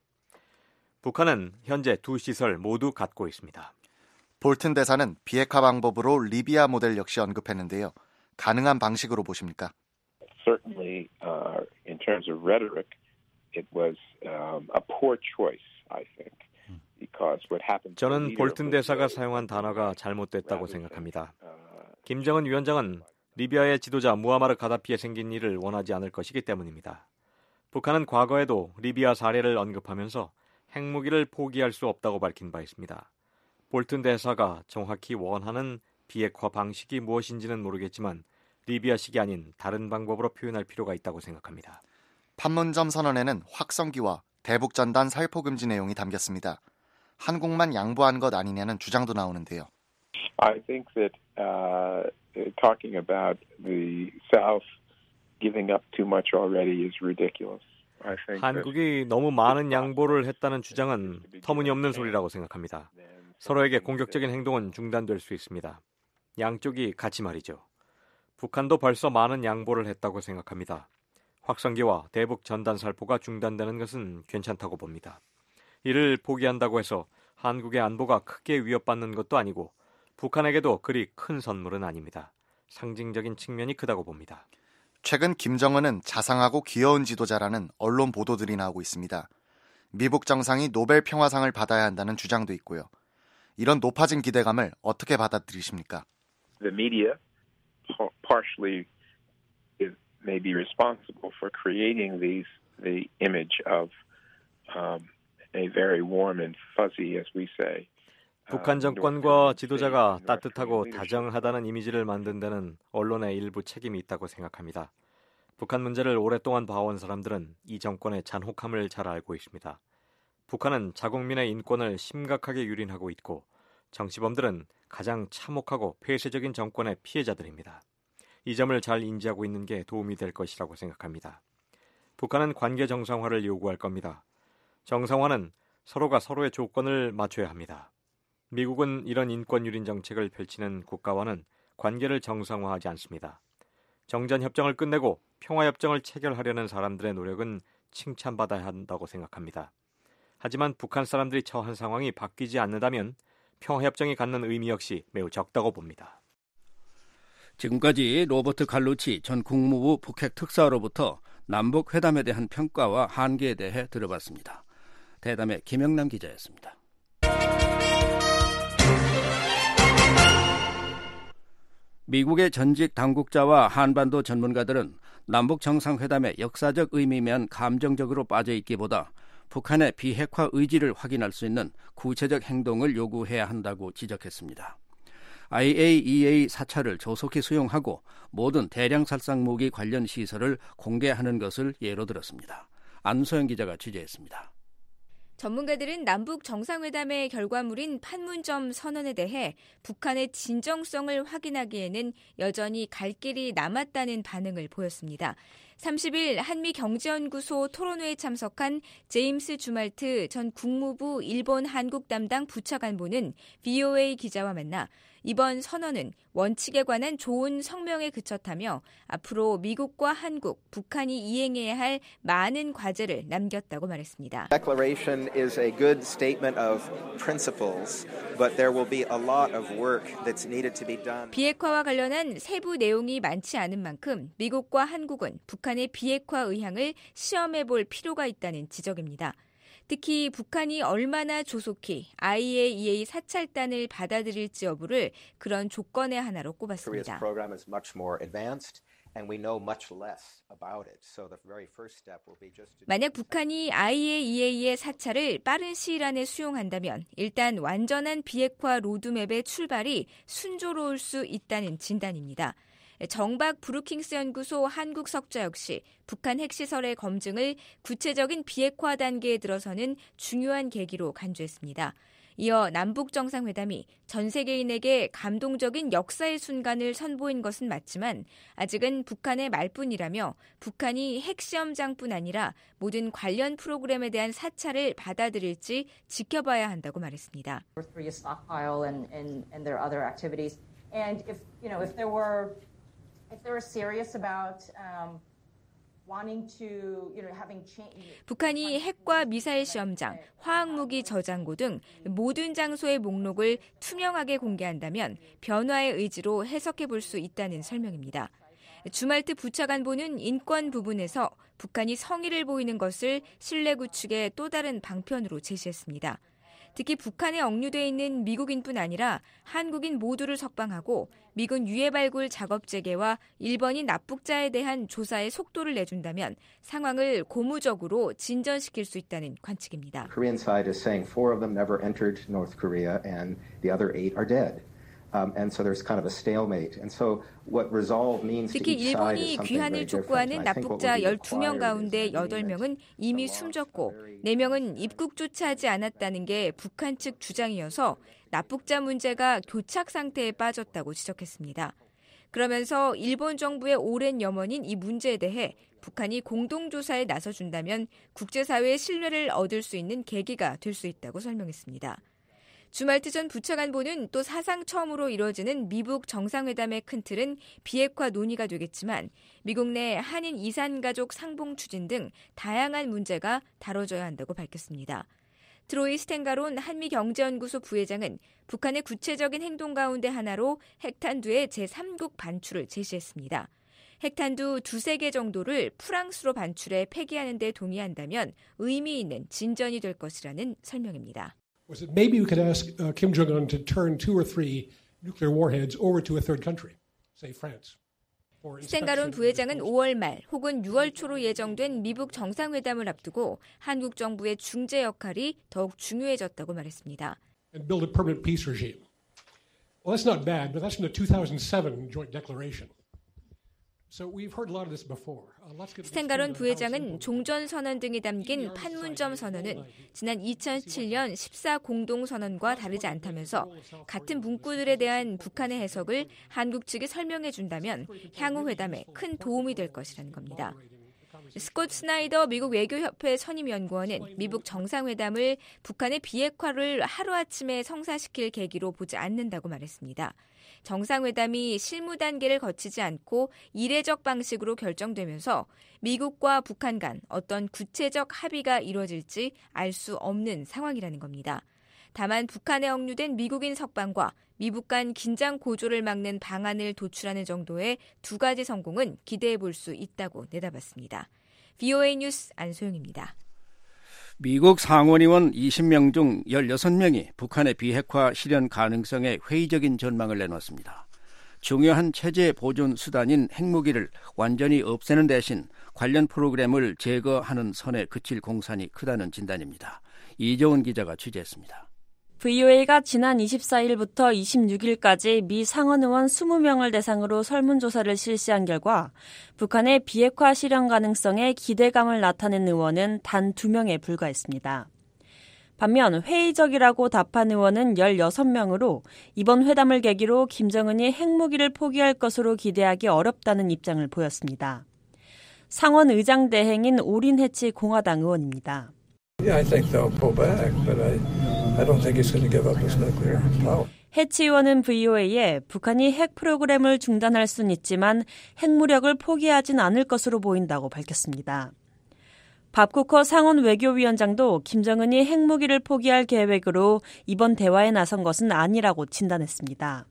북한은 현재 두 시설 모두 갖고 있습니다. 볼튼 대사는 비핵화 방법으로 리비아 모델 역시 언급했는데요. 가능한 방식으로 보십니까? Certainly, uh, in terms of rhetoric, it was um, a poor choice, I think, because what happened. 저는 볼튼 대사가 사용한 단어가 잘못됐다고 생각합니다. 김정은 위원장은 리비아의 지도자 무아마르 가다피에 생긴 일을 원하지 않을 것이기 때문입니다. 북한은 과거에도 리비아 사례를 언급하면서 핵무기를 포기할 수 없다고 밝힌 바 있습니다. 볼튼 대사가 정확히 원하는 비핵화 방식이 무엇인지는 모르겠지만 리비아식이 아닌 다른 방법으로 표현할 필요가 있다고 생각합니다. 판문점 선언에는 확성기와 대북전단 살포 금지 내용이 담겼습니다. 한국만 양보한 것 아니냐는 주장도 나오는데요. I think that uh, talking about the South giving up too much already is ridiculous. I think 한국이 너무 많은 양보를 했다는 주장은 터무니없는 소리라고 생각합니다. 서로에게 공격적인 행동은 중단될 수 있습니다. 양쪽이 같이 말이죠. 북한도 벌써 많은 양보를 했다고 생각합니다. 확성기와 대북 전단 살포가 중단되는 것은 괜찮다고 봅니다. 이를 포기한다고 해서 한국의 안보가 크게 위협받는 것도 아니고 북한에게도 그리 큰 선물은 아닙니다. 상징적인 측면이 크다고 봅니다. 최근 김정은은 자상하고 귀여운 지도자라는 언론 보도들이 나오고 있습니다. 미국 정상이 노벨 평화상을 받아야 한다는 주장도 있고요. 이런 높아진 기대감을 어떻게 받아들이십니까? The media partially is maybe responsible for creating these the image of um, a very warm and fuzzy, as we say. 북한 정권과 지도자가 따뜻하고 다정하다는 이미지를 만든 데는 언론의 일부 책임이 있다고 생각합니다. 북한 문제를 오랫동안 봐온 사람들은 이 정권의 잔혹함을 잘 알고 있습니다. 북한은 자국민의 인권을 심각하게 유린하고 있고 정치범들은 가장 참혹하고 폐쇄적인 정권의 피해자들입니다. 이 점을 잘 인지하고 있는 게 도움이 될 것이라고 생각합니다. 북한은 관계 정상화를 요구할 겁니다. 정상화는 서로가 서로의 조건을 맞춰야 합니다. 미국은 이런 인권 유린 정책을 펼치는 국가와는 관계를 정상화하지 않습니다. 정전협정을 끝내고 평화협정을 체결하려는 사람들의 노력은 칭찬받아야 한다고 생각합니다. 하지만 북한 사람들이 처한 상황이 바뀌지 않는다면 평화협정이 갖는 의미 역시 매우 적다고 봅니다. 지금까지 로버트 갈루치 전 국무부 북핵 특사로부터 남북 회담에 대한 평가와 한계에 대해 들어봤습니다. 대담의 김영남 기자였습니다. 미국의 전직 당국자와 한반도 전문가들은 남북 정상회담의 역사적 의미면 감정적으로 빠져있기보다 북한의 비핵화 의지를 확인할 수 있는 구체적 행동을 요구해야 한다고 지적했습니다. 아이에이이에이 사찰을 조속히 수용하고 모든 대량 살상 무기 관련 시설을 공개하는 것을 예로 들었습니다. 안소영 기자가 취재했습니다. 전문가들은 남북 정상회담의 결과물인 판문점 선언에 대해 북한의 진정성을 확인하기에는 여전히 갈 길이 남았다는 반응을 보였습니다. 삼십 일 한미경제연구소 토론회에 참석한 제임스 주말트 전 국무부 일본 한국 담당 부차관보는 브이오에이 기자와 만나 이번 선언은 원칙에 관한 좋은 성명에 그쳤다며 앞으로 미국과 한국, 북한이 이행해야 할 많은 과제를 남겼다고 말했습니다. Declaration is a good statement of principles, but there will be a lot of work that's needed to be done. 비핵화와 관련한 세부 내용이 많지 않은 만큼 미국과 한국은 북한의 비핵화 의향을 시험해 볼 필요가 있다는 지적입니다. 특히 북한이 얼마나 조속히 아이에이이에이 사찰단을 받아들일지 여부를 그런 조건의 하나로 꼽았습니다. 만약 북한이 아이에이이에이의 사찰을 빠른 시일 안에 수용한다면 일단 완전한 비핵화 로드맵의 출발이 순조로울 수 있다는 진단입니다. 정박 브루킹스 연구소 한국 석좌 역시 북한 핵시설의 검증을 구체적인 비핵화 단계에 들어서는 중요한 계기로 간주했습니다. 이어 남북 정상회담이 전 세계인에게 감동적인 역사의 순간을 선보인 것은 맞지만 아직은 북한의 말뿐이라며 북한이 핵시험장뿐 아니라 모든 관련 프로그램에 대한 사찰을 받아들일지 지켜봐야 한다고 말했습니다. If they were serious about um, wanting to, you know, having change. 북한이 핵과 미사일 시험장, 화학무기 저장고 등 모든 장소의 목록을 투명하게 공개한다면 변화의 의지로 해석해 볼 수 있다는 설명입니다. 주말트 부차관보는 인권 부분에서 북한이 성의를 보이는 것을 신뢰 구축의 또 다른 방편으로 제시했습니다. 특히 북한에 억류돼 있는 미국인뿐 아니라 한국인 모두를 석방하고 미군 유해 발굴 작업 재개와 일본인 납북자에 대한 조사의 속도를 내준다면 상황을 고무적으로 진전시킬 수 있다는 관측입니다. Korean side is saying four of them never entered North Korea and the other eight are dead. Um, and so there's kind of a stalemate. And so what resolve means to 특히 each side is 일본이 something 귀환을 very different. 촉구하는 And I think what 납북자 will be 열두 명 required 가운데 is 여덟 명은 이미 숨졌고 네 명은 입국조차 하지 않았다는 게 북한 측 주장이어서 납북자 문제가 교착 상태에 빠졌다고 지적했습니다. 그러면서 일본 정부의 오랜 염원인 이 문제에 대해 북한이 공동조사에 나서준다면 국제사회의 신뢰를 얻을 수 있는 계기가 될 수 있다고 설명했습니다. 주말트 전 부차관보는 또 사상 처음으로 이루어지는 미북 정상회담의 큰 틀은 비핵화 논의가 되겠지만 미국 내 한인 이산가족 상봉 추진 등 다양한 문제가 다뤄져야 한다고 밝혔습니다. 트로이 스텐가론 한미경제연구소 부회장은 북한의 구체적인 행동 가운데 하나로 핵탄두의 제삼국 반출을 제시했습니다. 핵탄두 두세 개 정도를 프랑스로 반출해 폐기하는 데 동의한다면 의미 있는 진전이 될 것이라는 설명입니다. Was that maybe we could ask uh, Kim Jong-un to turn two or three nuclear warheads over to a third country, say France. 스텐가론 부회장은 오월 말 혹은 유월 초로 예정된 미북 정상회담을 앞두고 한국 정부의 중재 역할이 더욱 중요해졌다고 말했습니다. And build a permanent peace regime. Well, that's not bad, but that's from the two thousand seven joint declaration. So we've heard a lot of this before. 스텐가론 부회장은 종전선언 등이 담긴 판문점 선언은 지난 이천칠 년 십사 공동선언과 다르지 않다면서 같은 문구들에 대한 북한의 해석을 한국 측이 설명해 준다면 향후 회담에 큰 도움이 될 것이라는 겁니다. 스콧 스나이더 미국 외교협회 선임연구원은 미북 정상회담을 북한의 비핵화를 하루아침에 성사시킬 계기로 보지 않는다고 말했습니다. 정상회담이 실무 단계를 거치지 않고 이례적 방식으로 결정되면서 미국과 북한 간 어떤 구체적 합의가 이루어질지 알 수 없는 상황이라는 겁니다. 다만 북한에 억류된 미국인 석방과 미북 간 긴장 고조를 막는 방안을 도출하는 정도의 두 가지 성공은 기대해 볼 수 있다고 내다봤습니다. 브이오에이 뉴스 안소영입니다. 미국 상원의원 이십 명 중 열여섯 명이 북한의 비핵화 실현 가능성에 회의적인 전망을 내놓았습니다. 중요한 체제 보존 수단인 핵무기를 완전히 없애는 대신 관련 프로그램을 제거하는 선에 그칠 공산이 크다는 진단입니다. 이정은 기자가 취재했습니다. 브이오에이가 지난 이십사일부터 이십육일까지 미 상원의원 이십 명을 대상으로 설문조사를 실시한 결과 북한의 비핵화 실현 가능성에 기대감을 나타낸 의원은 단 두 명에 불과했습니다. 반면 회의적이라고 답한 의원은 열여섯 명으로 이번 회담을 계기로 김정은이 핵무기를 포기할 것으로 기대하기 어렵다는 입장을 보였습니다. 상원 의장 대행인 오린 해치 공화당 의원입니다. Yeah, I think they'll pull back, but I, I don't think he's going to give up his nuclear power. 해치 의원은 브이오에이에 북한이 핵 프로그램을 중단할 수는 있지만 핵무력을 포기하진 않을 것으로 보인다고 밝혔습니다. 밥 쿠커 상원 외교위원장도 김정은이 핵무기를 포기할 계획으로 이번 대화에 나선 것은 아니라고 진단했습니다.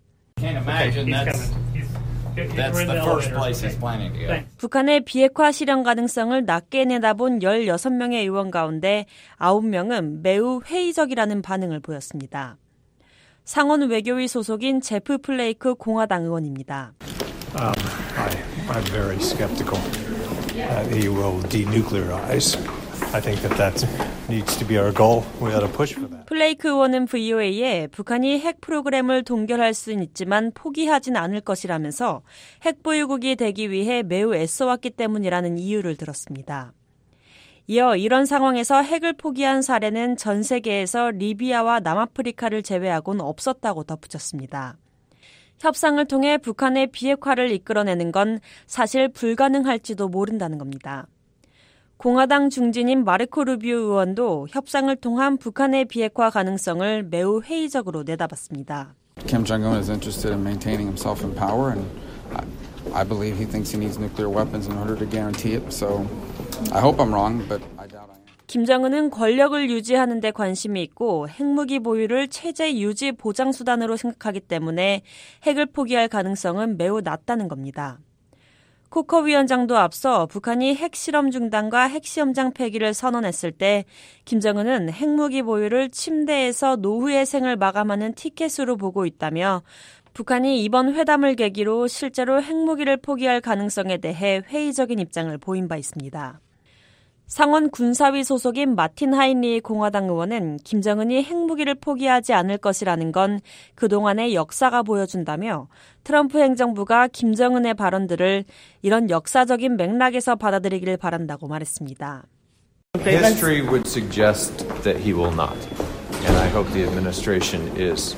북한의 비핵화 실현 가능성을 낮게 내다본 열여섯 명의 의원 가운데 아홉 명은 매우 회의적이라는 반응을 보였습니다. 상원 외교위 소속인 제프 플레이크 공화당 의원입니다. Um, I, I'm very skeptical that he will denuclearize. I think that that needs to be our goal. We ought to push for that. 플레이크 의원은 브이오에이에 북한이 핵 프로그램을 동결할 수는 있지만 포기하진 않을 것이라면서 핵 보유국이 되기 위해 매우 애써왔기 때문이라는 이유를 들었습니다. 이어 이런 상황에서 핵을 포기한 사례는 전 세계에서 리비아와 남아프리카를 제외하고는 없었다고 덧붙였습니다. 협상을 통해 북한의 비핵화를 이끌어내는 건 사실 불가능할지도 모른다는 겁니다. 공화당 중진인 마르코 루비오 의원도 협상을 통한 북한의 비핵화 가능성을 매우 회의적으로 내다봤습니다. Kim Jong-un is interested in maintaining himself in power, and I, I believe he thinks he needs nuclear weapons in order to guarantee it. So I hope I'm wrong, but I doubt I am. 김정은은 권력을 유지하는 데 관심이 있고 핵무기 보유를 체제 유지 보장 수단으로 생각하기 때문에 핵을 포기할 가능성은 매우 낮다는 겁니다. 코커 위원장도 앞서 북한이 핵실험 중단과 핵시험장 폐기를 선언했을 때 김정은은 핵무기 보유를 침대에서 노후의 생을 마감하는 티켓으로 보고 있다며 북한이 이번 회담을 계기로 실제로 핵무기를 포기할 가능성에 대해 회의적인 입장을 보인 바 있습니다. 상원 군사위 소속인 마틴 하인리 공화당 의원은 김정은이 핵무기를 포기하지 않을 것이라는 건 그동안의 역사가 보여준다며 트럼프 행정부가 김정은의 발언들을 이런 역사적인 맥락에서 받아들이길 바란다고 말했습니다. History would suggest that he will not. And I hope the administration is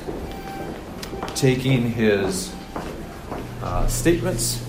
taking his uh, statements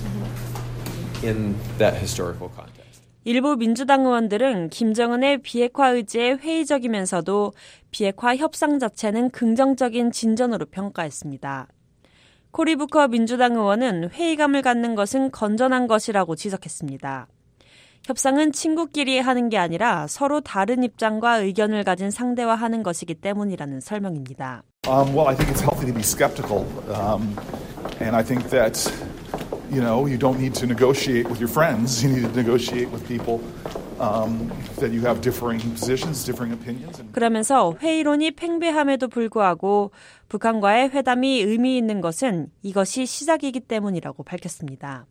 in that historical context. 일부 민주당 의원들은 김정은의 비핵화 의지에 회의적이면서도 비핵화 협상 자체는 긍정적인 진전으로 평가했습니다. 코리 부커 민주당 의원은 회의감을 갖는 것은 건전한 것이라고 지적했습니다. 협상은 친구끼리 하는 게 아니라 서로 다른 입장과 의견을 가진 상대와 하는 것이기 때문이라는 설명입니다. Um, well, I think it's healthy to be skeptical, um, and I think that you know you don't need to negotiate with your friends. You need to negotiate with people um, that you have differing positions, differing opinions. 그러면서 회의론이 팽배함에도 불구하고 북한과의 회담이 의미 있는 것은 이것이 시작이기 때문이라고 밝혔습니다.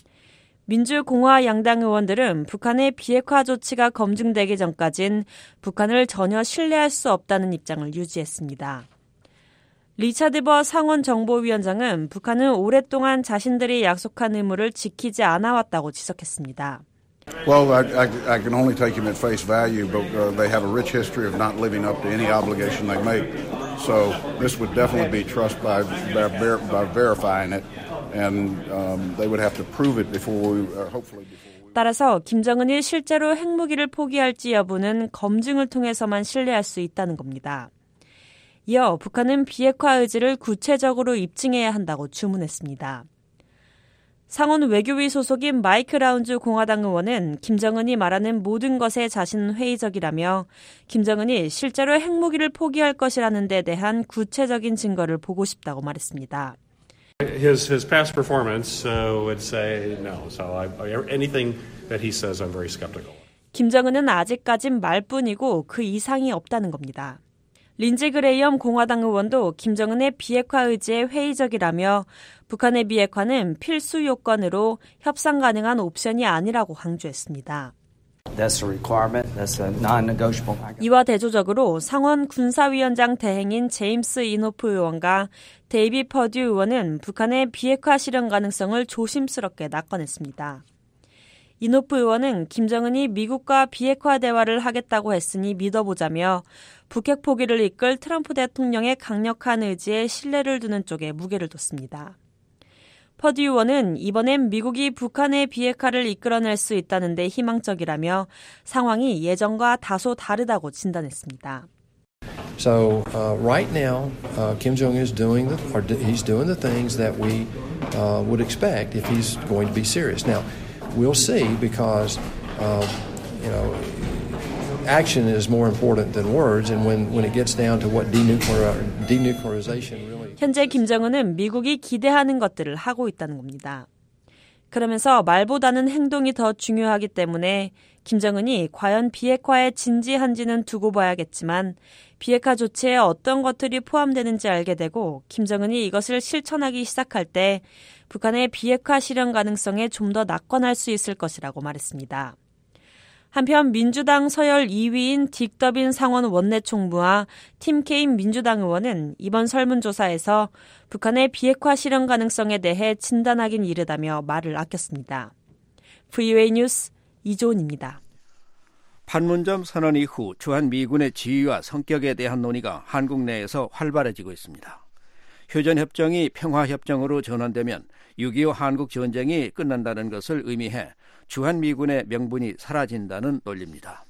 민주공화 양당 의원들은 북한의 비핵화 조치가 검증되기 전까진 북한을 전혀 신뢰할 수 없다는 입장을 유지했습니다. 리차드 버 상원 정보위원장은 북한은 오랫동안 자신들이 약속한 의무를 지키지 않아왔다고 지적했습니다. Well, I, I, I can only take them at face value, but uh, they have a rich history of not living up to any obligation they make. So this would definitely be trust by, by, by verifying it, and um, they would have to prove it before we, uh, hopefully. Before. 따라서 김정은이 실제로 핵무기를 포기할지 여부는 검증을 통해서만 신뢰할 수 있다는 겁니다. 이어 북한은 비핵화 의지를 구체적으로 입증해야 한다고 주문했습니다. 상원 외교위 소속인 마이크 라운즈 공화당 의원은 김정은이 말하는 모든 것에 자신은 회의적이라며 김정은이 실제로 핵무기를 포기할 것이라는 데 대한 구체적인 증거를 보고 싶다고 말했습니다. His his past performance uh, would say no. So I, anything that he says, I'm very skeptical. 김정은은 아직까진 말뿐이고 그 이상이 없다는 겁니다. 린지 그레이엄 공화당 의원도 김정은의 비핵화 의지에 회의적이라며 북한의 비핵화는 필수 요건으로 협상 가능한 옵션이 아니라고 강조했습니다. That's a requirement. That's a non-negotiable. 이와 대조적으로 상원 군사위원장 대행인 제임스 이노프 의원과 데이비 퍼듀 의원은 북한의 비핵화 실현 가능성을 조심스럽게 낙관했습니다. 이노프 의원은 김정은이 미국과 비핵화 대화를 하겠다고 했으니 믿어보자며 북핵 포기를 이끌 트럼프 대통령의 강력한 의지에 신뢰를 두는 쪽에 무게를 뒀습니다. 퍼듀 의원은 이번엔 미국이 북한의 비핵화를 이끌어낼 수 있다는 데 희망적이라며 상황이 예전과 다소 다르다고 진단했습니다. So uh, right now, uh, Kim Jong Un is doing the or he's doing the things that we uh, would expect if he's going to be serious. Now, we'll see because uh, you know action is more important than words, and when when it gets down to what denuclear denuclearization really. 현재 김정은은 미국이 기대하는 것들을 하고 있다는 겁니다. 그러면서 말보다는 행동이 더 중요하기 때문에 김정은이 과연 비핵화에 진지한지는 두고 봐야겠지만 비핵화 조치에 어떤 것들이 포함되는지 알게 되고 김정은이 이것을 실천하기 시작할 때 북한의 비핵화 실현 가능성에 좀 더 낙관할 수 있을 것이라고 말했습니다. 한편 민주당 서열 이 위인 딕더빈 상원 원내총무와 팀 케인 민주당 의원은 이번 설문조사에서 북한의 비핵화 실현 가능성에 대해 진단하긴 이르다며 말을 아꼈습니다. 브이오에이 뉴스 이조은입니다. 판문점 선언 이후 주한미군의 지위와 성격에 대한 논의가 한국 내에서 활발해지고 있습니다. 휴전협정이 평화협정으로 전환되면 육이오 한국전쟁이 끝난다는 것을 의미해 주한미군의 명분이 사라진다는 논리입니다.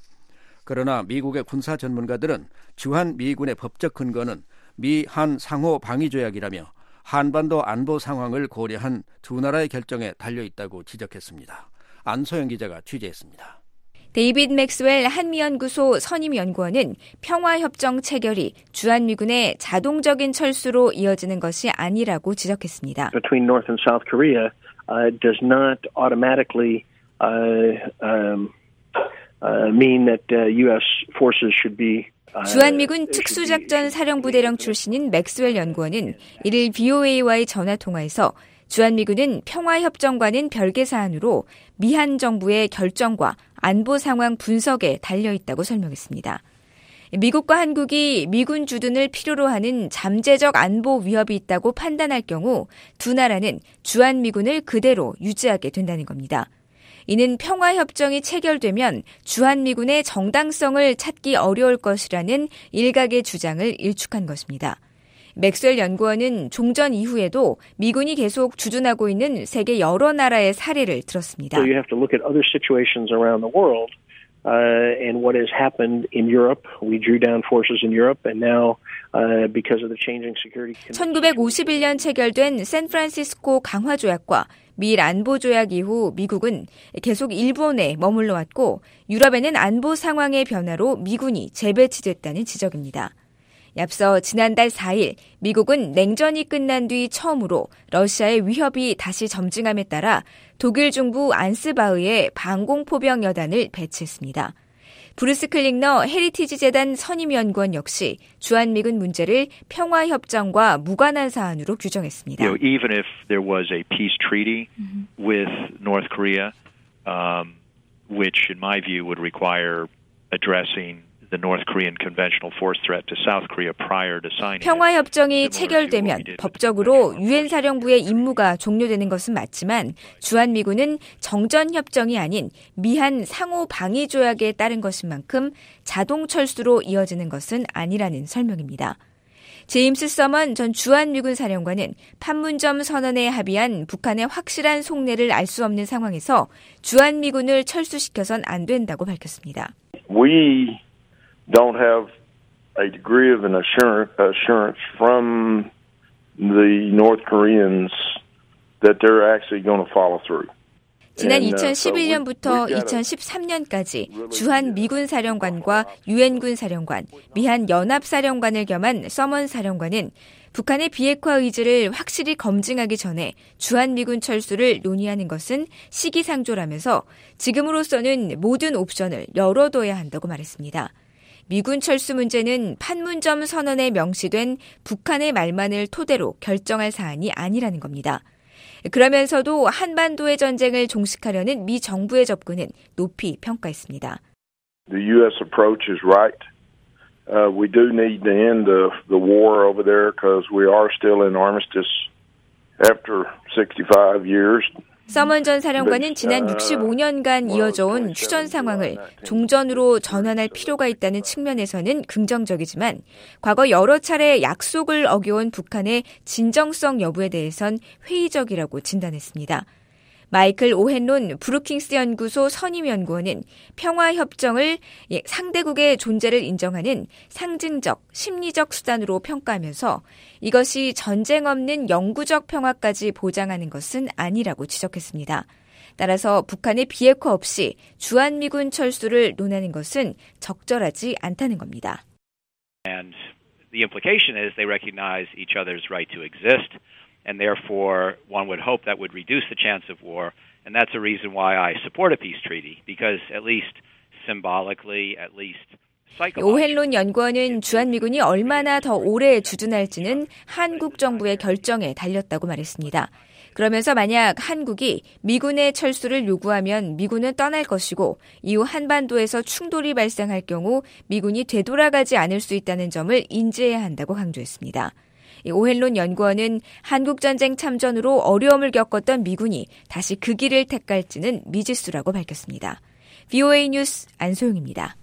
그러나 미국의 군사 전문가들은 주한미군의 법적 근거는 미한 상호 방위조약이라며 한반도 안보 상황을 고려한 두 나라의 결정에 달려있다고 지적했습니다. 안소영 기자가 취재했습니다. 데이빗 맥스웰 한미연구소 선임연구원은 평화협정 체결이 주한미군의 자동적인 철수로 이어지는 것이 아니라고 지적했습니다. Between North and South Korea uh, does not automatically uh, um, uh, mean that uh, U S forces should be 주한미군 특수작전 사령부대령 출신인 맥스웰 연구원은 이를 브이오에이와의 전화통화에서 주한미군은 평화협정과는 별개 사안으로 미한 정부의 결정과 안보 상황 분석에 달려있다고 설명했습니다. 미국과 한국이 미군 주둔을 필요로 하는 잠재적 안보 위협이 있다고 판단할 경우 두 나라는 주한미군을 그대로 유지하게 된다는 겁니다. 이는 평화협정이 체결되면 주한미군의 정당성을 찾기 어려울 것이라는 일각의 주장을 일축한 것입니다. 맥스웰 연구원은 종전 이후에도 미군이 계속 주둔하고 있는 세계 여러 나라의 사례를 들었습니다. So you have to look at other situations around the world uh, and what has happened in Europe. We drew down forces in Europe and now uh, because of the changing security conditions. 천구백오십일 년 체결된 샌프란시스코 강화조약과 미일 안보조약 이후 미국은 계속 일본에 머물러 왔고 유럽에는 안보 상황의 변화로 미군이 재배치됐다는 지적입니다. 앞서 지난달 사 일 미국은 냉전이 끝난 뒤 처음으로 러시아의 위협이 다시 점증함에 따라 독일 중부 안스바흐에 방공포병 여단을 배치했습니다. 브루스 클링너 헤리티지 재단 선임연구원 역시 주한미군 문제를 평화협정과 무관한 사안으로 규정했습니다. You know, even if there was a peace treaty mm-hmm. with North Korea, um, which in my view would require addressing the North Korean conventional force threat to South Korea prior to signing. 평화협정이 체결되면 법적으로 유엔 사령부의 임무가 종료되는 것은 맞지만 주한미군은 정전협정이 아닌 미한 상호 방위 조약에 따른 것인 만큼 자동 철수로 이어지는 것은 아니라는 설명입니다. 제임스 서먼 전 주한미군 사령관은 판문점 선언에 합의한 북한의 확실한 속내를 알 수 없는 상황에서 주한미군을 철수시켜선 안 된다고 밝혔습니다. We don't have a degree of an assurance, assurance from the North Koreans that they're actually going to follow through. 지난 이천십일 년부터 이천십삼 년까지 주한 미군 사령관과 유엔군 사령관, 미한 연합사령관을 겸한 서먼 사령관은 북한의 비핵화 의지를 확실히 검증하기 전에 주한미군 철수를 논의하는 것은 시기상조라면서 지금으로서는 모든 옵션을 열어둬야 한다고 말했습니다. 미군 철수 문제는 판문점 선언에 명시된 북한의 말만을 토대로 결정할 사안이 아니라는 겁니다. 그러면서도 한반도의 전쟁을 종식하려는 미 정부의 접근은 높이 평가했습니다. The U S approach is right. Uh, we do need to end the, the war over there because we are still in armistice after sixty-five years. 서먼 전 사령관은 지난 육십오 년간 이어져온 휴전 상황을 종전으로 전환할 필요가 있다는 측면에서는 긍정적이지만 과거 여러 차례 약속을 어겨온 북한의 진정성 여부에 대해선 회의적이라고 진단했습니다. 마이클 오헨론 브루킹스 연구소 선임연구원은 평화협정을 상대국의 존재를 인정하는 상징적, 심리적 수단으로 평가하면서 이것이 전쟁 없는 영구적 평화까지 보장하는 것은 아니라고 지적했습니다. 따라서 북한의 비핵화 없이 주한미군 철수를 논하는 것은 적절하지 않다는 겁니다. And the implication is they recognize each other's right to exist. And therefore, one would hope that would reduce the chance of war. And that's a reason why I support a peace treaty, because at least symbolically, at least 오헨론 연구원은 주한미군이 얼마나 더 오래 주둔할지는 한국 정부의 결정에 달렸다고 말했습니다. 그러면서 만약 한국이 미군의 철수를 요구하면 미군은 떠날 것이고 이후 한반도에서 충돌이 발생할 경우 미군이 되돌아가지 않을 수 있다는 점을 인지해야 한다고 강조했습니다. 오헨론 연구원은 한국전쟁 참전으로 어려움을 겪었던 미군이 다시 그 길을 택할지는 미지수라고 밝혔습니다. 브이오에이 뉴스 안소영입니다.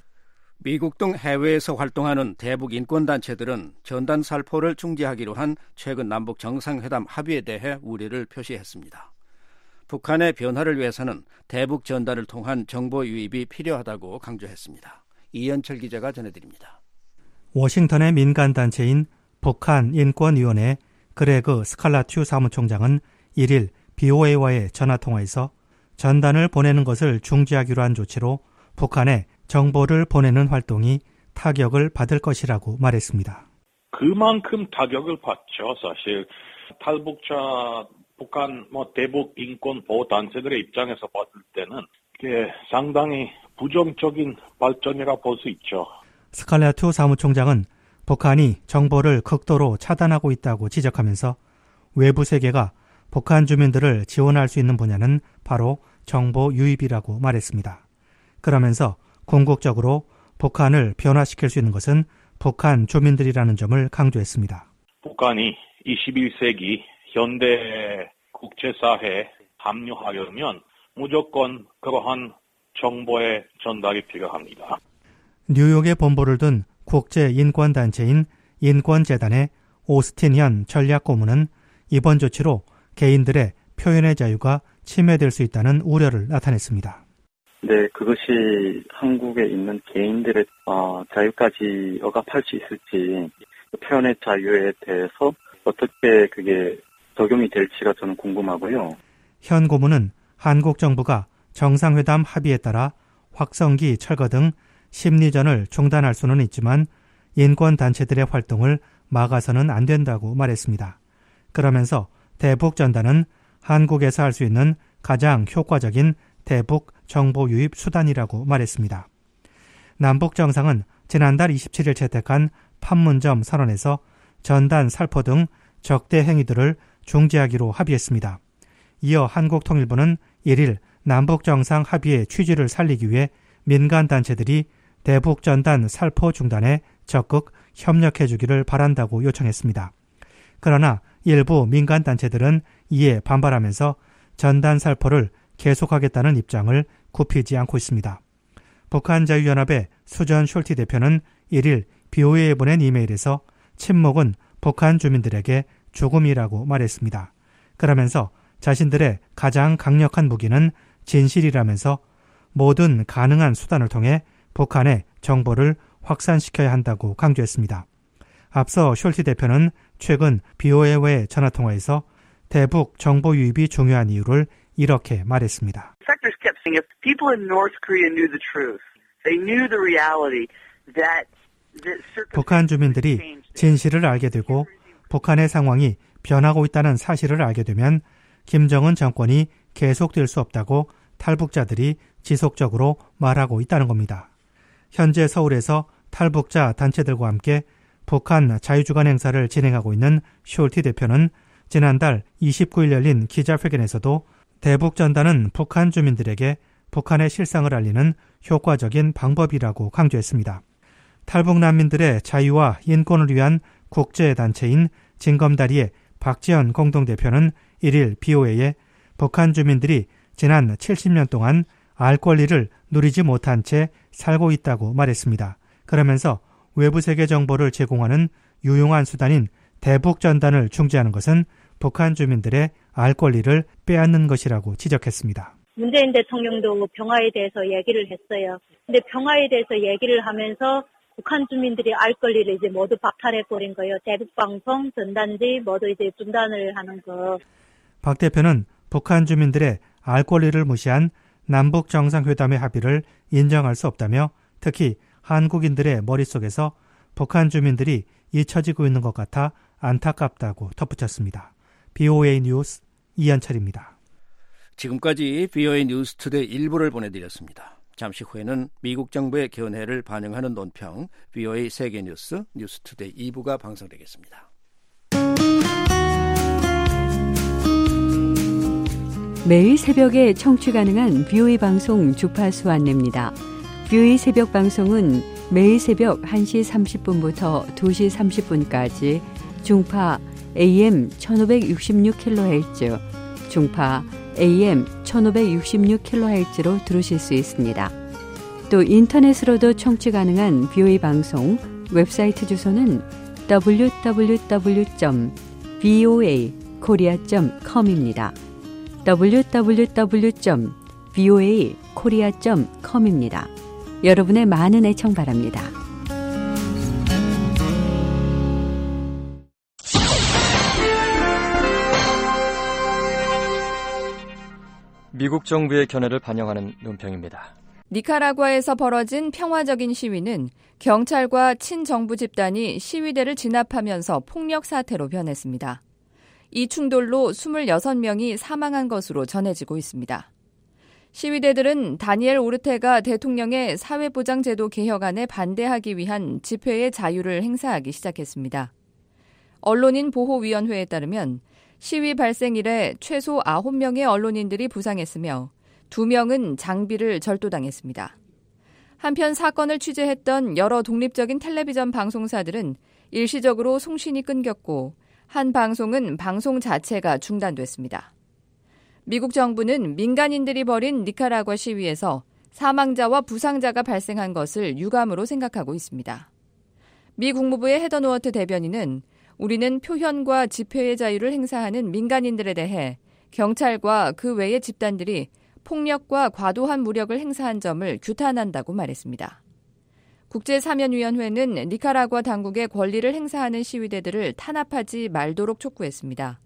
미국 등 해외에서 활동하는 대북 인권단체들은 전단 살포를 중지하기로 한 최근 남북 정상회담 합의에 대해 우려를 표시했습니다. 북한의 변화를 위해서는 대북 전단을 통한 정보 유입이 필요하다고 강조했습니다. 이현철 기자가 전해드립니다. 워싱턴의 민간단체인 북한인권위원회 그레그 스칼라튜 사무총장은 일 일 브이오에이와의 전화통화에서 전단을 보내는 것을 중지하기로 한 조치로 북한에 정보를 보내는 활동이 타격을 받을 것이라고 말했습니다. 그만큼 타격을 받죠. 사실 탈북자 북한 뭐 대북 인권 보호 단체들의 입장에서 봤을 때는 이게 상당히 부정적인 발전이라 볼 수 있죠. 스칼라투 사무총장은 북한이 정보를 극도로 차단하고 있다고 지적하면서 외부 세계가 북한 주민들을 지원할 수 있는 분야는 바로 정보 유입이라고 말했습니다. 그러면서 궁극적으로 북한을 변화시킬 수 있는 것은 북한 주민들이라는 점을 강조했습니다. 북한이 이십일 세기 현대 국제사회에 합류하려면 무조건 그러한 정보의 전달이 필요합니다. 뉴욕에 본부를 둔 국제인권단체인 인권재단의 오스틴 현 전략고문은 이번 조치로 개인들의 표현의 자유가 침해될 수 있다는 우려를 나타냈습니다. 네, 그것이 한국에 있는 개인들의 어, 자유까지 억압할 수 있을지, 표현의 자유에 대해서 어떻게 그게 적용이 될지가 저는 궁금하고요. 현 고문은 한국 정부가 정상회담 합의에 따라 확성기 철거 등 심리전을 중단할 수는 있지만 인권단체들의 활동을 막아서는 안 된다고 말했습니다. 그러면서 대북 전단은 한국에서 할 수 있는 가장 효과적인 대북 정보 유입 수단이라고 말했습니다. 남북 정상은 지난달 이십칠 일 채택한 판문점 선언에서 전단 살포 등 적대 행위들을 중지하기로 합의했습니다. 이어 한국통일부는 일 일 남북 정상 합의의 취지를 살리기 위해 민간단체들이 대북 전단 살포 중단에 적극 협력해 주기를 바란다고 요청했습니다. 그러나 일부 민간단체들은 이에 반발하면서 전단 살포를 계속하겠다는 입장을 굽히지 않고 있습니다. 북한자유연합의 수전 숄티 대표는 일 일 브이오에이에 보낸 이메일에서 침묵은 북한 주민들에게 죽음이라고 말했습니다. 그러면서 자신들의 가장 강력한 무기는 진실이라면서 모든 가능한 수단을 통해 북한의 정보를 확산시켜야 한다고 강조했습니다. 앞서 숄티 대표는 최근 브이오에이와의 전화통화에서 대북 정보 유입이 중요한 이유를 이렇게 말했습니다. Sectors kept saying if people in North Korea knew the truth, they knew the reality that 북한 주민들이 진실을 알게 되고 북한의 상황이 변하고 있다는 사실을 알게 되면 김정은 정권이 계속될 수 없다고 탈북자들이 지속적으로 말하고 있다는 겁니다. 현재 서울에서 탈북자 단체들과 함께 북한 자유주간 행사를 진행하고 있는 숄티 대표는 지난달 이십구 일 열린 기자회견에서도 대북 전단은 북한 주민들에게 북한의 실상을 알리는 효과적인 방법이라고 강조했습니다. 탈북 난민들의 자유와 인권을 위한 국제단체인 징검다리의 박지연 공동대표는 일 일 브이오에이에 북한 주민들이 지난 칠십 년 동안 알 권리를 누리지 못한 채 살고 있다고 말했습니다. 그러면서 외부 세계 정보를 제공하는 유용한 수단인 대북 전단을 중지하는 것은 북한 주민들의 알 권리를 빼앗는 것이라고 지적했습니다. 문재인 대통령도 평화에 대해서 얘기를 했어요. 근데 평화에 대해서 얘기를 하면서 북한 주민들이 알 권리를 이제 모두 박탈해버린 거예요. 대북 방송, 전단지 모두 이제 중단을 하는 거. 박 대표는 북한 주민들의 알 권리를 무시한 남북 정상회담의 합의를 인정할 수 없다며 특히 한국인들의 머릿속에서 북한 주민들이 잊혀지고 있는 것 같아 안타깝다고 덧붙였습니다. 비오에이 뉴스 이현철입니다. 지금까지 비오에이 뉴스투데이 일부를 보내드렸습니다. 잠시 후에는 미국 정부의 견해를 반영하는 논평 비오에이 세계뉴스 뉴스투데이 이 부가 방송되겠습니다. 매일 새벽에 청취 가능한 비오에이 방송 주파수 안내입니다. 비오에이 새벽 방송은 매일 새벽 한 시 삼십 분부터 두 시 삼십 분까지 중파 에이엠 천오백육십육 킬로헤르츠, 중파 에이엠 천오백육십육 킬로헤르츠로 들으실 수 있습니다. 또 인터넷으로도 청취 가능한 비오에이 방송 웹사이트 주소는 더블유 더블유 더블유 점 비오에이 코리아 점 컴입니다. 더블유 더블유 더블유 점 비오에이 코리아 점 컴입니다. 여러분의 많은 애청 바랍니다. 미국 정부의 견해를 반영하는 논평입니다. 니카라과에서 벌어진 평화적인 시위는 경찰과 친정부 집단이 시위대를 진압하면서 폭력 사태로 변했습니다. 이 충돌로 이십육 명이 사망한 것으로 전해지고 있습니다. 시위대들은 다니엘 오르테가 대통령의 사회보장제도 개혁안에 반대하기 위한 집회의 자유를 행사하기 시작했습니다. 언론인 보호위원회에 따르면 시위 발생 이래 최소 아홉 명의 언론인들이 부상했으며 두 명은 장비를 절도당했습니다. 한편 사건을 취재했던 여러 독립적인 텔레비전 방송사들은 일시적으로 송신이 끊겼고 한 방송은 방송 자체가 중단됐습니다. 미국 정부는 민간인들이 벌인 니카라과 시위에서 사망자와 부상자가 발생한 것을 유감으로 생각하고 있습니다. 미 국무부의 헤더 노어트 대변인은 우리는 표현과 집회의 자유를 행사하는 민간인들에 대해 경찰과 그 외의 집단들이 폭력과 과도한 무력을 행사한 점을 규탄한다고 말했습니다. 국제사면위원회는 니카라과 당국의 권리를 행사하는 시위대들을 탄압하지 말도록 촉구했습니다.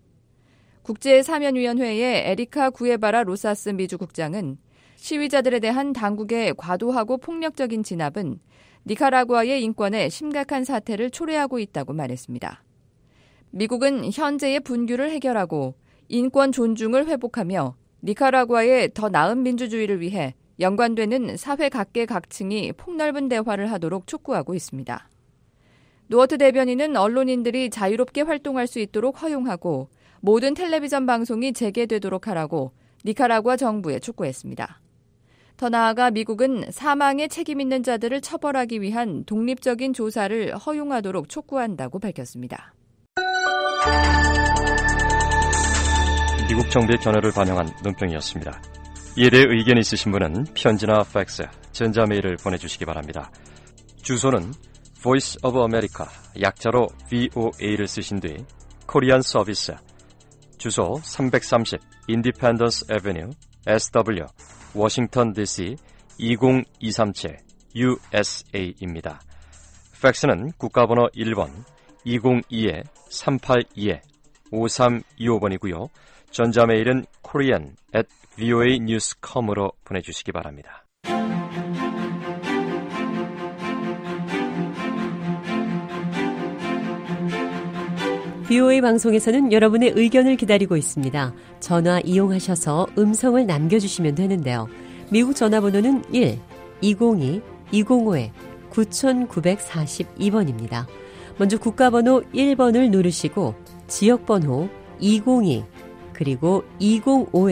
국제사면위원회의 에리카 구에바라 로사스 미주국장은 시위자들에 대한 당국의 과도하고 폭력적인 진압은 니카라과의 인권에 심각한 사태를 초래하고 있다고 말했습니다. 미국은 현재의 분규를 해결하고 인권 존중을 회복하며 니카라과의 더 나은 민주주의를 위해 연관되는 사회 각계각층이 폭넓은 대화를 하도록 촉구하고 있습니다. 노어트 대변인은 언론인들이 자유롭게 활동할 수 있도록 허용하고 모든 텔레비전 방송이 재개되도록 하라고 니카라과 정부에 촉구했습니다. 더 나아가 미국은 사망에 책임 있는 자들을 처벌하기 위한 독립적인 조사를 허용하도록 촉구한다고 밝혔습니다. 미국 정부의 견해를 반영한 논평이었습니다. 이에 대해 의견이 있으신 분은 편지나 팩스, 전자메일을 보내주시기 바랍니다. 주소는 Voice of America, 약자로 브이오에이를 쓰신 뒤 코리안 서비스, 주소 삼백삼십 Independence Avenue, 에스더블유, 워싱턴 디씨 이공이삼칠 유에스에이입니다. 팩스는 국가번호 일 번 이공이 삼팔이 오삼이오 번이고요. 전자메일은 korean at 브이오에이 뉴스 닷 컴으로 보내주시기 바랍니다. 비오에이 방송에서는 여러분의 의견을 기다리고 있습니다. 전화 이용하셔서 음성을 남겨주시면 되는데요. 미국 전화번호는 일 이공이 이공오 구구사이 번입니다. 먼저 국가번호 일 번을 누르시고 지역번호 이공이 그리고 이공오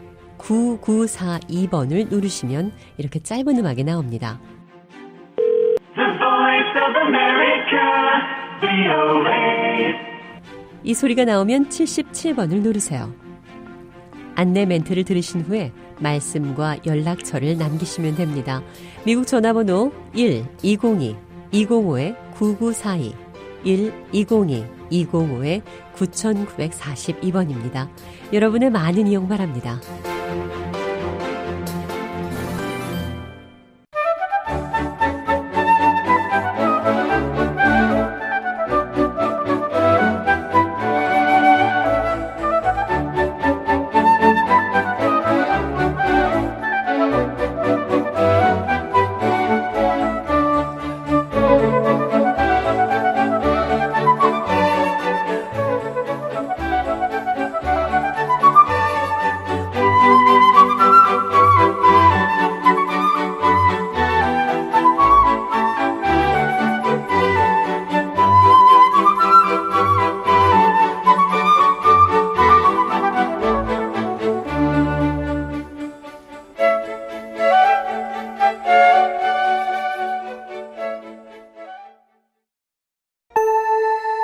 구구사이 번을 누르시면 이렇게 짧은 음악이 나옵니다. The Voice of America, 브이오에이. 이 소리가 나오면 칠십칠 번을 누르세요. 안내 멘트를 들으신 후에 말씀과 연락처를 남기시면 됩니다. 미국 전화번호 일 이공이 이공오 구구사이 일 이공이 이공오 구구사이 번입니다. 여러분의 많은 이용 바랍니다.